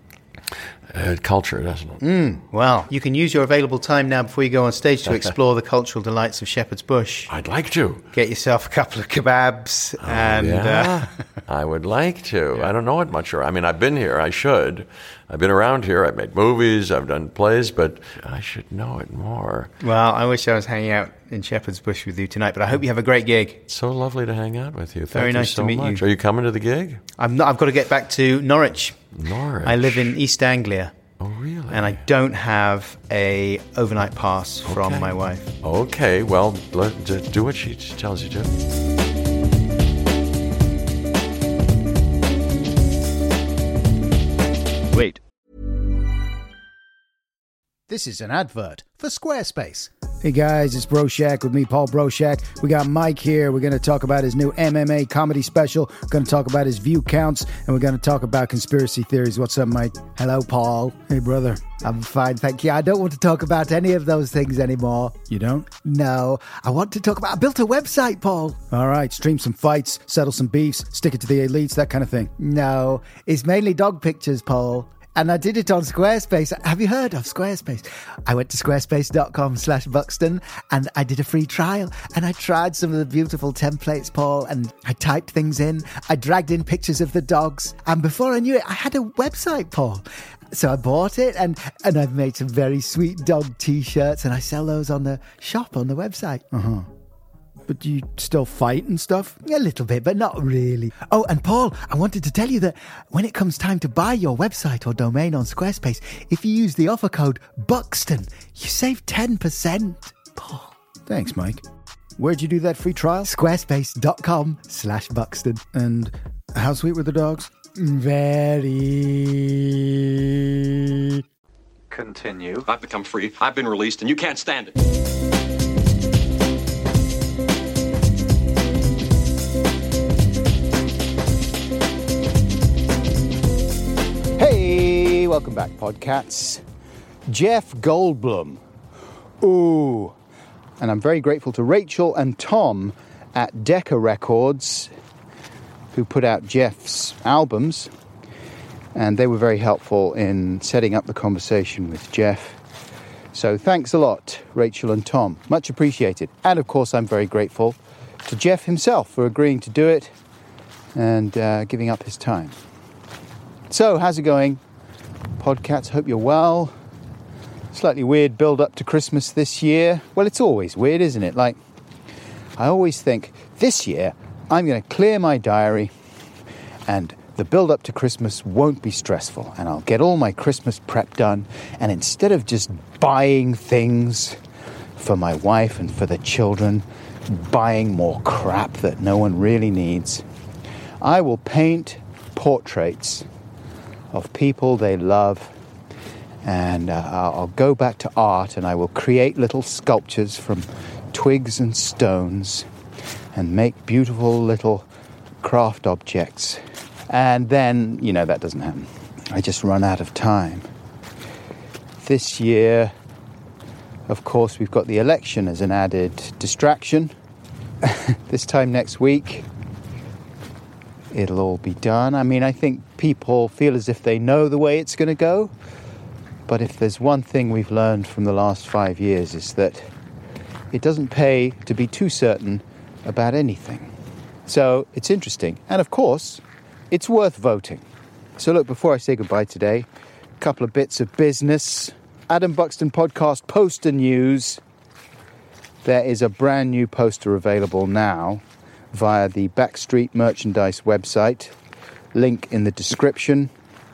S3: culture, doesn't it?
S2: Well, you can use your available time now before you go on stage to explore the cultural delights of Shepherd's Bush.
S3: I'd like to.
S2: Get yourself a couple of kebabs and...
S3: Yeah, I would like to. I don't know it much. I mean, I've been here. I should. I've been around here. I've made movies. I've done plays, but I should know it more.
S2: Well, I wish I was hanging out in Shepherd's Bush with you tonight, but I hope you have a great gig.
S3: It's so lovely to hang out with you.
S2: Very
S3: Thank you
S2: nice
S3: so
S2: to meet
S3: much.
S2: you.
S3: Are you coming to the gig?
S2: I'm not. I've got to get back to Norwich.
S3: Norwich.
S2: I live in East Anglia.
S3: Oh, really?
S2: And I don't have a overnight pass from my wife.
S3: Okay, well, do what she tells you to.
S1: Wait.
S2: This is an advert for Squarespace.
S6: Hey guys, it's Broshak with me, Paul Broshak. We got Mike here. We're going to talk about his new MMA comedy special. We're going to talk about his view counts, and we're going to talk about conspiracy theories. What's up, Mike?
S7: Hello, Paul.
S6: Hey, brother.
S7: I'm fine, thank you. I don't want to talk about any of those things anymore.
S6: You don't?
S7: No, I want to talk about... I built a website, Paul.
S6: All right, stream some fights, settle some beefs, stick it to the elites, that kind of thing.
S7: No, it's mainly dog pictures, Paul. And I did it on Squarespace. Have you heard of Squarespace? I went to squarespace.com/Buxton and I did a free trial. And I tried some of the beautiful templates, Paul, and I typed things in. I dragged in pictures of the dogs. And before I knew it, I had a website, Paul. So I bought it and I've made some very sweet dog t-shirts and I sell those on the shop on the website.
S6: Uh-huh. But do you still fight and stuff?
S7: A little bit, but not really. Oh, and Paul, I wanted to tell you that when it comes time to buy your website or domain on Squarespace, if you use the offer code Buxton, you save 10%. Paul.
S6: Thanks, Mike. Where'd you do that free trial?
S7: Squarespace.com/Buxton.
S6: And how sweet were the dogs?
S7: Very...
S8: Continue.
S9: I've become free. I've been released, and you can't stand it.
S2: Hey, welcome back, Podcats. Jeff Goldblum. Ooh. And I'm very grateful to Rachel and Tom at Decca Records, who put out Jeff's albums. And they were very helpful in setting up the conversation with Jeff. So thanks a lot, Rachel and Tom. Much appreciated. And of course, I'm very grateful to Jeff himself for agreeing to do it and giving up his time. So, how's it going, Podcats? Hope you're well. Slightly weird build up to Christmas this year. Well, it's always weird, isn't it? Like, I always think, this year, I'm going to clear my diary and the build up to Christmas won't be stressful and I'll get all my Christmas prep done. And instead of just buying things for my wife and for the children, buying more crap that no one really needs, I will paint portraits of people they love, and I'll go back to art and I will create little sculptures from twigs and stones and make beautiful little craft objects. And then, that doesn't happen. I just run out of time. This year, of course, we've got the election as an added distraction. This time next week, it'll all be done. I mean, I think people feel as if they know the way it's going to go. But if there's one thing we've learned from the last 5 years, is that it doesn't pay to be too certain about anything. So it's interesting. And of course, it's worth voting. So look, before I say goodbye today, a couple of bits of business. Adam Buxton Podcast poster news. There is a brand new poster available now via the Backstreet Merchandise website. Link in the description.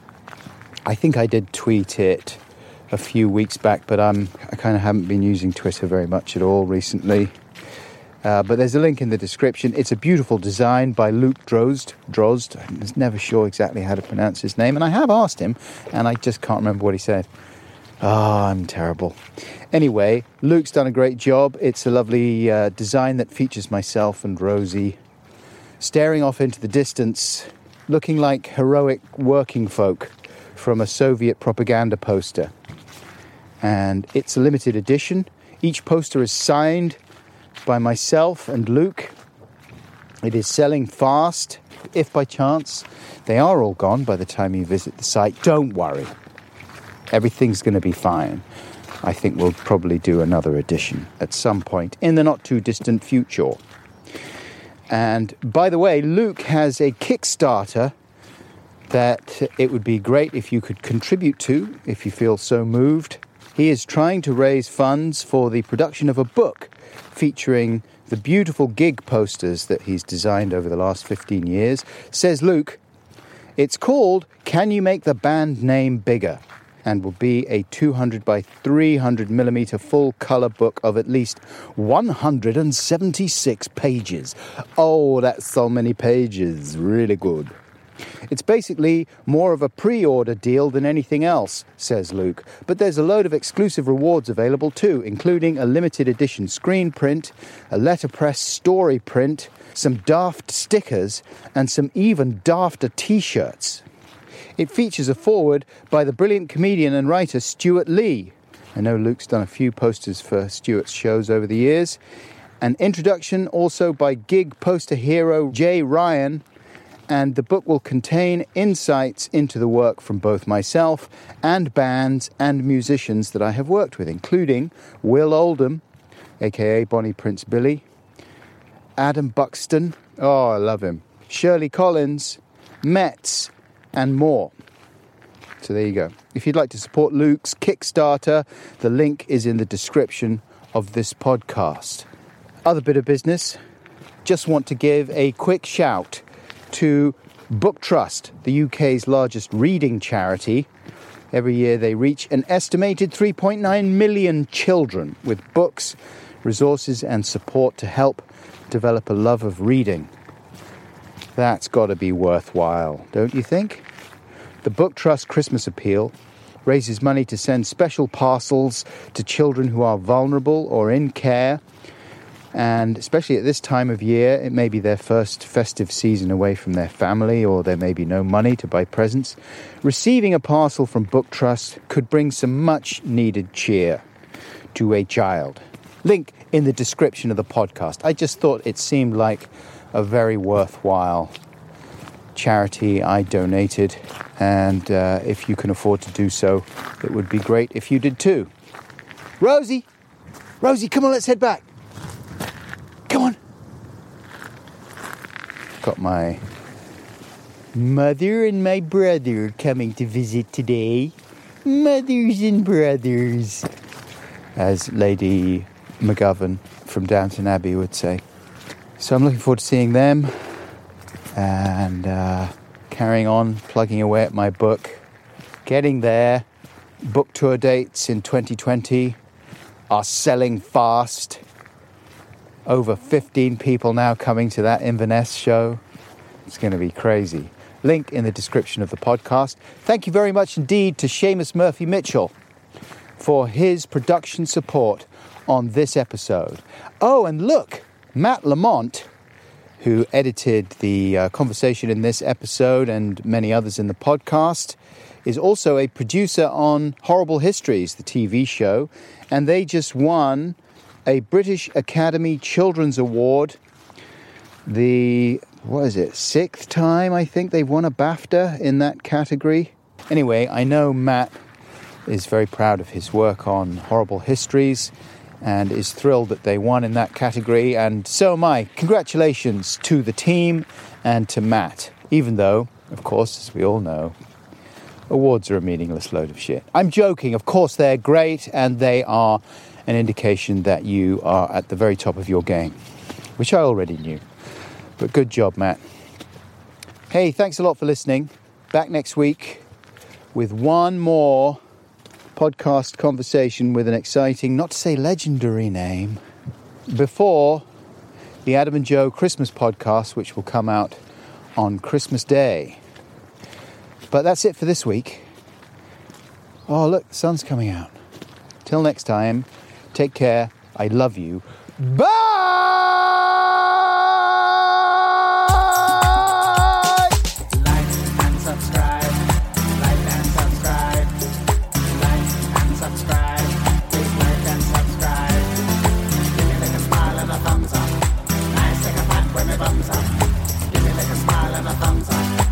S2: I think I did tweet it a few weeks back, but I kind of haven't been using Twitter very much at all recently. But there's a link in the description. It's a beautiful design by Luke Drozd. I'm never sure exactly how to pronounce his name, and I have asked him, and I just can't remember what he said. I'm terrible. Anyway, Luke's done a great job. It's a lovely design that features myself and Rosie staring off into the distance, looking like heroic working folk from a Soviet propaganda poster. And it's a limited edition. Each poster is signed by myself and Luke. It is selling fast. If by chance they are all gone by the time you visit the site, don't worry. Everything's going to be fine. I think we'll probably do another edition at some point in the not too distant future. And by the way, Luke has a Kickstarter that it would be great if you could contribute to, if you feel so moved. He is trying to raise funds for the production of a book featuring the beautiful gig posters that he's designed over the last 15 years. Says Luke, it's called Can You Make the Band Name Bigger? And will be a 200 by 300 millimeter full color book of at least 176 pages. Oh, that's so many pages. Really good. It's basically more of a pre-order deal than anything else, says Luke. But there's a load of exclusive rewards available too, including a limited edition screen print, a letterpress story print, some daft stickers, and some even dafter t-shirts. It features a foreword by the brilliant comedian and writer Stuart Lee. I know Luke's done a few posters for Stuart's shows over the years. An introduction also by gig poster hero Jay Ryan. And the book will contain insights into the work from both myself and bands and musicians that I have worked with, including Will Oldham, a.k.a. Bonnie Prince Billy, Adam Buxton, oh, I love him, Shirley Collins, Metz, and more. So there you go. If you'd like to support Luke's Kickstarter, the link is in the description of this podcast. Other bit of business, just want to give a quick shout to Book Trust, the UK's largest reading charity. Every year they reach an estimated 3.9 million children with books, resources and support to help develop a love of reading. That's got to be worthwhile, don't you think? The Book Trust Christmas Appeal raises money to send special parcels to children who are vulnerable or in care. And especially at this time of year, it may be their first festive season away from their family, or there may be no money to buy presents. Receiving a parcel from Book Trust could bring some much needed cheer to a child. Link in the description of the podcast. I just thought it seemed like a very worthwhile charity. I donated, and if you can afford to do so, it would be great if you did too. Rosie, come on, let's head back. Come on. Got my mother and my brother coming to visit today. Mothers and brothers, as Lady McGovern from Downton Abbey would say. So I'm looking forward to seeing them and carrying on, plugging away at my book. Getting there. Book tour dates in 2020 are selling fast. Over 15 people now coming to that Inverness show. It's going to be crazy. Link in the description of the podcast. Thank you very much indeed to Seamus Murphy Mitchell for his production support on this episode. Oh, and look, Matt Lamont, who edited the conversation in this episode and many others in the podcast, is also a producer on Horrible Histories, the TV show, and they just won a British Academy Children's Award. The, what is it, 6th time, I think, they've won a BAFTA in that category. Anyway, I know Matt is very proud of his work on Horrible Histories and is thrilled that they won in that category, and so am I. Congratulations to the team and to Matt, even though, of course, as we all know, awards are a meaningless load of shit. I'm joking, of course they're great, and they are an indication that you are at the very top of your game, which I already knew. But good job, Matt. Hey, thanks a lot for listening. Back next week with one more podcast conversation with an exciting, not to say legendary name, before the Adam and Joe Christmas podcast, which will come out on Christmas Day. But that's it for this week. Oh, look, the sun's coming out. Till next time, take care. I love you. Bye!
S1: Thumbs up. Give me like a smile and a thumbs up.